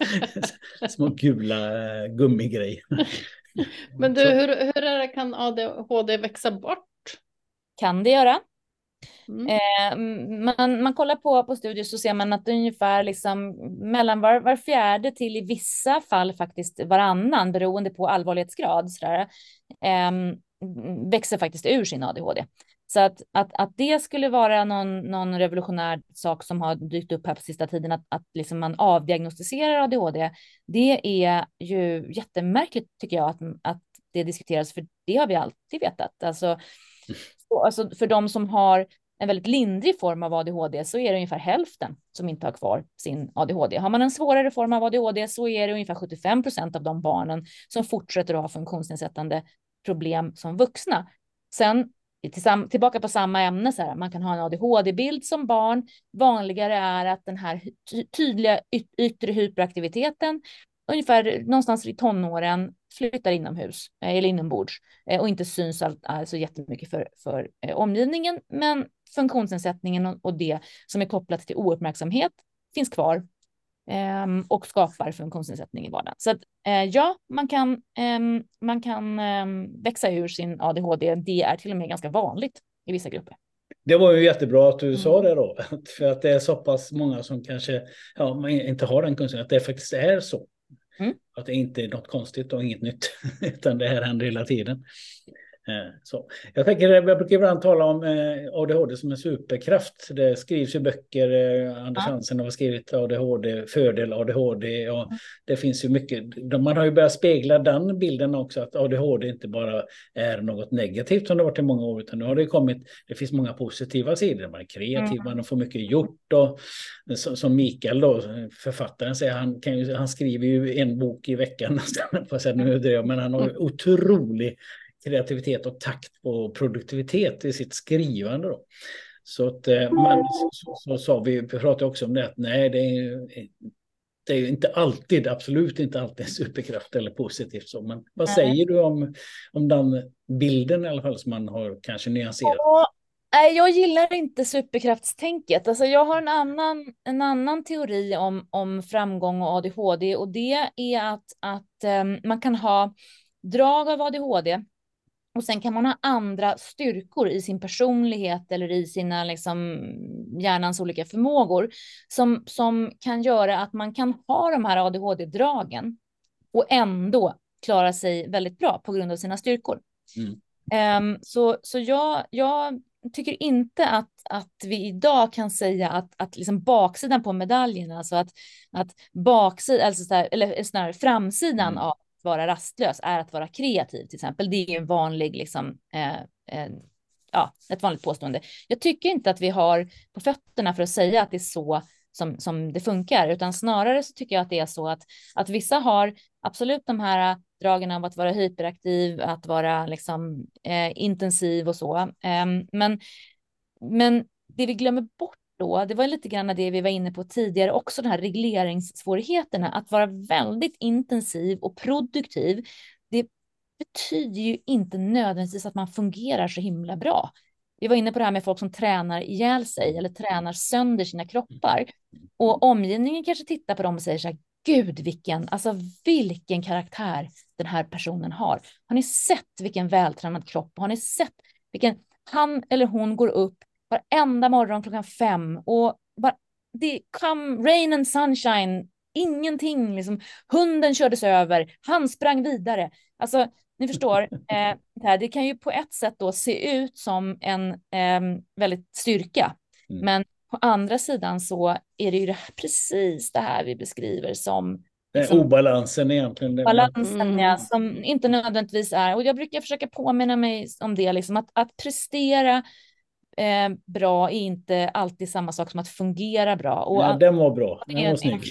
små gula gummigrejer. Men du, hur, hur är det, kan A D H D växa bort? Kan det göra. Mm. Eh, man, man kollar på, på studier så ser man att ungefär liksom mellan var, var fjärde till i vissa fall faktiskt varannan, beroende på allvarlighetsgrad, sådär, eh, växer faktiskt ur sin A D H D. Så att, att, att det skulle vara någon, någon revolutionär sak som har dykt upp här på sista tiden, att, att liksom man avdiagnostiserar A D H D, det är ju jättemärkligt tycker jag att, att det diskuteras, för det har vi alltid vetat. Alltså, så, alltså för de som har en väldigt lindrig form av A D H D så är det ungefär hälften som inte har kvar sin A D H D. Har man en svårare form av A D H D så är det ungefär sjuttiofem procent av de barnen som fortsätter att ha funktionsnedsättande problem som vuxna. Sen tillbaka på samma ämne, så här, man kan ha en A D H D-bild som barn. Vanligare är att den här tydliga yttre hyperaktiviteten ungefär någonstans i tonåren flyttar inomhus eller inombords och inte syns allt, alltså jättemycket för, för eh, omgivningen, men funktionsnedsättningen och, och det som är kopplat till ouppmärksamhet finns kvar eh, och skapar funktionsnedsättning i vardagen. Så att, eh, ja, man kan, eh, man kan eh, växa ur sin A D H D. Det är till och med ganska vanligt i vissa grupper. Det var ju jättebra att du mm. sa det då, för att det är så pass många som kanske ja, inte har den kunskapen, att det faktiskt är så. Mm. Att det inte är något konstigt och inget nytt, utan det här händer hela tiden. Så. Jag tänker, jag brukar ibland tala om A D H D som en superkraft. Det skrivs ju böcker, Anders Ja. Hansen har skrivit A D H D, fördel A D H D. Och det finns ju mycket, man har ju börjat spegla den bilden också, att A D H D inte bara är något negativt som det har varit i många år, utan nu har det kommit, det finns många positiva sidor. Man är kreativ, Mm. man får mycket gjort. Och som Mikael då, författaren säger, han, kan ju, han skriver ju en bok i veckan nästan, på sätt nu det, men han har ju otrolig kreativitet och takt och produktivitet i sitt skrivande då. Så att man, så, så sa vi, vi pratade också om det, att nej, det är, det är ju inte alltid, absolut inte alltid en superkraft eller positivt så. Men vad Nej. säger du om, om den bilden i alla fall som man har kanske nyanserat? Och, nej, jag gillar inte superkraftstänket. Alltså, jag har en annan, en annan teori om, om framgång och A D H D, och det är att, att um, man kan ha drag av A D H D. Och sen kan man ha andra styrkor i sin personlighet eller i sina liksom, hjärnans olika förmågor som, som kan göra att man kan ha de här A D H D-dragen och ändå klara sig väldigt bra på grund av sina styrkor. Mm. Um, så så jag, jag tycker inte att, att vi idag kan säga att, att liksom baksidan på medaljen, alltså att, att baksidan, alltså så här, eller snarare framsidan mm. av vara rastlös är att vara kreativ till exempel. Det är ju en vanlig liksom, eh, eh, ja, ett vanligt påstående. Jag tycker inte att vi har på fötterna för att säga att det är så som, som det funkar, utan snarare så tycker jag att det är så att, att vissa har absolut de här dragen av att vara hyperaktiv, att vara liksom, eh, intensiv och så. Eh, men, men det vi glömmer bort då, det var lite grann det vi var inne på tidigare, också den här regleringssvårigheterna. Att vara väldigt intensiv och produktiv, det betyder ju inte nödvändigtvis att man fungerar så himla bra. Vi var inne på det här med folk som tränar ihjäl sig eller tränar sönder sina kroppar. Och omgivningen kanske tittar på dem och säger så här, gud vilken, alltså vilken karaktär den här personen har. Har ni sett vilken vältränad kropp? Har ni sett vilken, han eller hon går upp varenda morgon klockan fem och bara, det come rain and sunshine, ingenting liksom. Hunden kördes över, han sprang vidare. Alltså, ni förstår, eh, det, här, det kan ju på ett sätt då se ut som en eh, väldigt styrka. Mm. Men på andra sidan så är det ju det här, precis det här vi beskriver som liksom, obalansen egentligen. Balansen, mm. ja, som inte nödvändigtvis är. Och jag brukar försöka påminna mig om det, liksom, att, att prestera Eh, bra är inte alltid samma sak som att fungera bra. Och ja, den var bra. Den var snygg.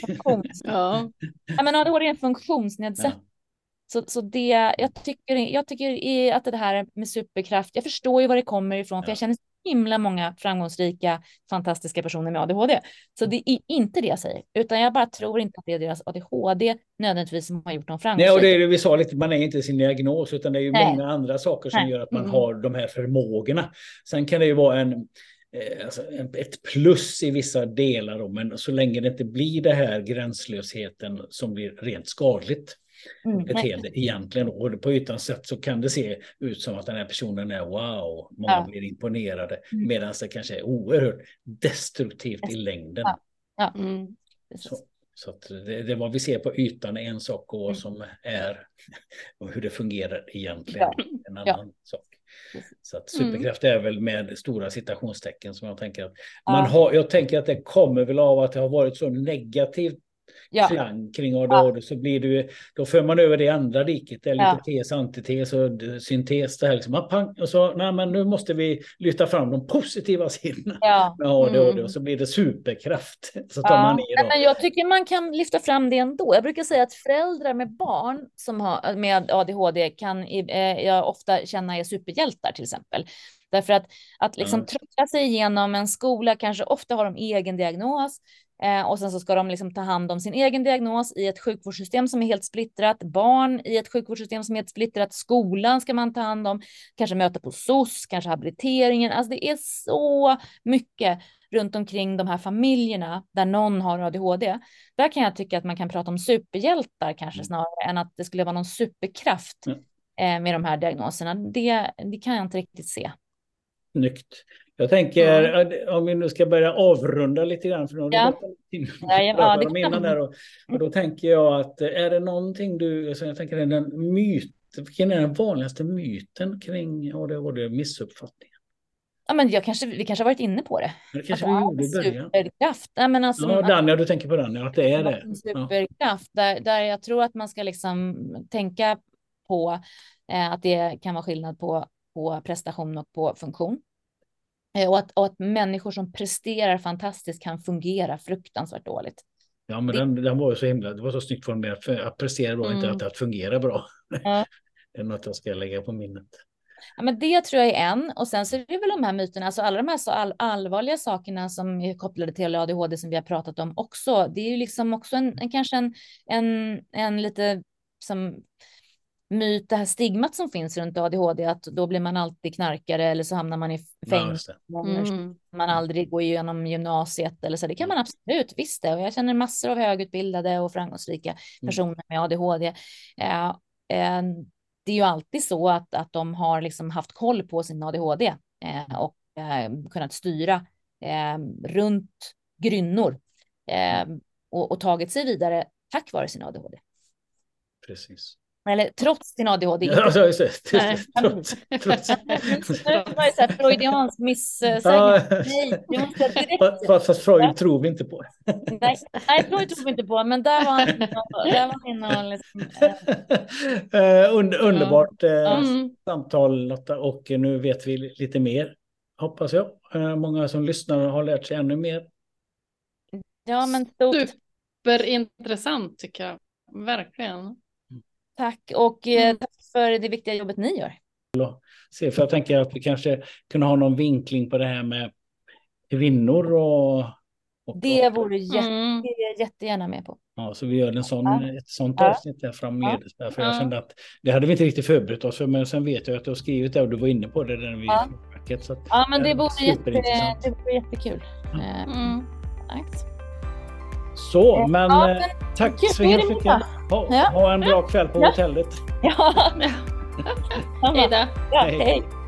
Ja. Jag menar, det var en funktionsnedsättning. Ja. Så, så det, jag tycker, jag tycker att det här med superkraft, jag förstår ju var det kommer ifrån, ja. För jag känner så himla många framgångsrika, fantastiska personer med A D H D. Så det är inte det jag säger, utan jag bara tror inte att det är deras A D H D nödvändigtvis som har gjort dem framgångsrika. Nej, och det är det vi sa lite, man är inte sin diagnos, utan det är ju Nej. många andra saker som Nej. gör att man mm. har de här förmågorna. Sen kan det ju vara en Alltså ett plus i vissa delar då, men så länge det inte blir det här gränslösheten som blir rent skadligt mm. beteende egentligen, och på ytan sätt så kan det se ut som att den här personen är wow, många ja. blir imponerade, mm. medan det kanske är oerhört destruktivt i längden. Ja. Ja. Mm. Så, så att det, det vad vi ser på ytan är en sak, och mm. som är och hur det fungerar egentligen ja. en annan ja. sak. Så att superkraft mm. är väl med stora citationstecken som jag tänker att man ja. har, jag tänker att det kommer väl av att det har varit så negativt ja. klang kring A D H D, ja. så blir det, då för man över det andra diket, det är lite ja. tes, antites och syntes det här liksom, och så, nej men nu måste vi lyfta fram de positiva sidorna ja. med A D H D mm. och så blir det superkraft. Så tar ja. man i då. Men jag tycker man kan lyfta fram det ändå. Jag brukar säga att föräldrar med barn som har med A D H D kan eh, jag ofta känna är superhjältar till exempel. Därför att, att liksom mm. trötta sig igenom en skola, kanske ofta har de egen diagnos, eh, och sen så ska de liksom ta hand om sin egen diagnos i ett sjukvårdssystem som är helt splittrat, barn i ett sjukvårdssystem som är helt splittrat, skolan ska man ta hand om, kanske möta på S O S, kanske habiliteringen, alltså det är så mycket runt omkring de här familjerna där någon har A D H D. Där kan jag tycka att man kan prata om superhjältar kanske mm. snarare än att det skulle vara någon superkraft mm. eh, med de här diagnoserna. Det, det kan jag inte riktigt se. Snyggt. Jag tänker ja. om vi nu ska börja avrunda lite grann, för någon ja. ja, ja, det kan. Där och, och då tänker jag att är det någonting du, alltså jag tänker den myt vilken är den vanligaste myten kring A D H D, missuppfattningen? Ja, men jag kanske, vi kanske har varit inne på det. Det kanske Att vi gjorde i början. Superkraft. Ja, men alltså, Ja, Danja, du tänker på den, ja, att det är det. En superkraft, ja. där, där jag tror att man ska liksom tänka på eh, att det kan vara skillnad på, på prestation och på funktion. Eh, och, att, och att människor som presterar fantastiskt kan fungera fruktansvärt dåligt. Ja, men det... den, den var ju så himla, det var så snyggt formulerat, för att prestera var mm. inte att, att fungera bra. Ja. Det är något jag ska lägga på minnet. Ja, men det tror jag är en. Och sen så är det väl de här myterna, alltså alla de här så all, allvarliga sakerna som är kopplade till A D H D som vi har pratat om också. Det är ju liksom också en, en kanske en, en, en lite som myt, det här stigmat som finns runt A D H D, att då blir man alltid knarkare eller så hamnar man i fängelse. Ja, mm. Man aldrig går igenom gymnasiet eller så. Det kan man absolut, visst det. Och jag känner massor av högutbildade och framgångsrika personer mm. med A D H D. Eh, eh, Det är ju alltid så att, att de har liksom haft koll på sin A D H D eh, och eh, kunnat styra eh, runt grynnor eh, och, och tagit sig vidare tack vare sin A D H D. Precis. Eller trots sin A D H D. Ja, så är det. Trots. trots. Det var ju så här freudiansk missägning. Nej, fast, fast Freud tror vi inte på. Nej, nej, Freud tror vi inte på, men där var han, där var han liksom, uh, under, underbart uh, mm. samtal, Lotta, och nu vet vi lite mer, hoppas jag. Uh, många som lyssnar har lärt sig ännu mer. Ja, men stort. Superintressant tycker jag, verkligen. Tack, och mm. tack för det viktiga jobbet ni gör. Se, för jag tänker att vi kanske kunde ha någon vinkling på det här med kvinnor och... och det vore jätte, mm. jättegärna med på. Ja, så vi gör en sån, ja. ett sånt avsnitt där framledes. Ja. För jag kände att det hade vi inte riktigt förberett oss för, men sen vet jag att du har skrivit det och du var inne på det när vi ja. Verket, så att, ja, men det vore, jätte, det vore jättekul. Ja. Mm. Nice. Så, men, ja, men tack så helt mycket. Ha, ja. ha en bra kväll på ja. hotellet. Ja. Hej då. Ja, hej.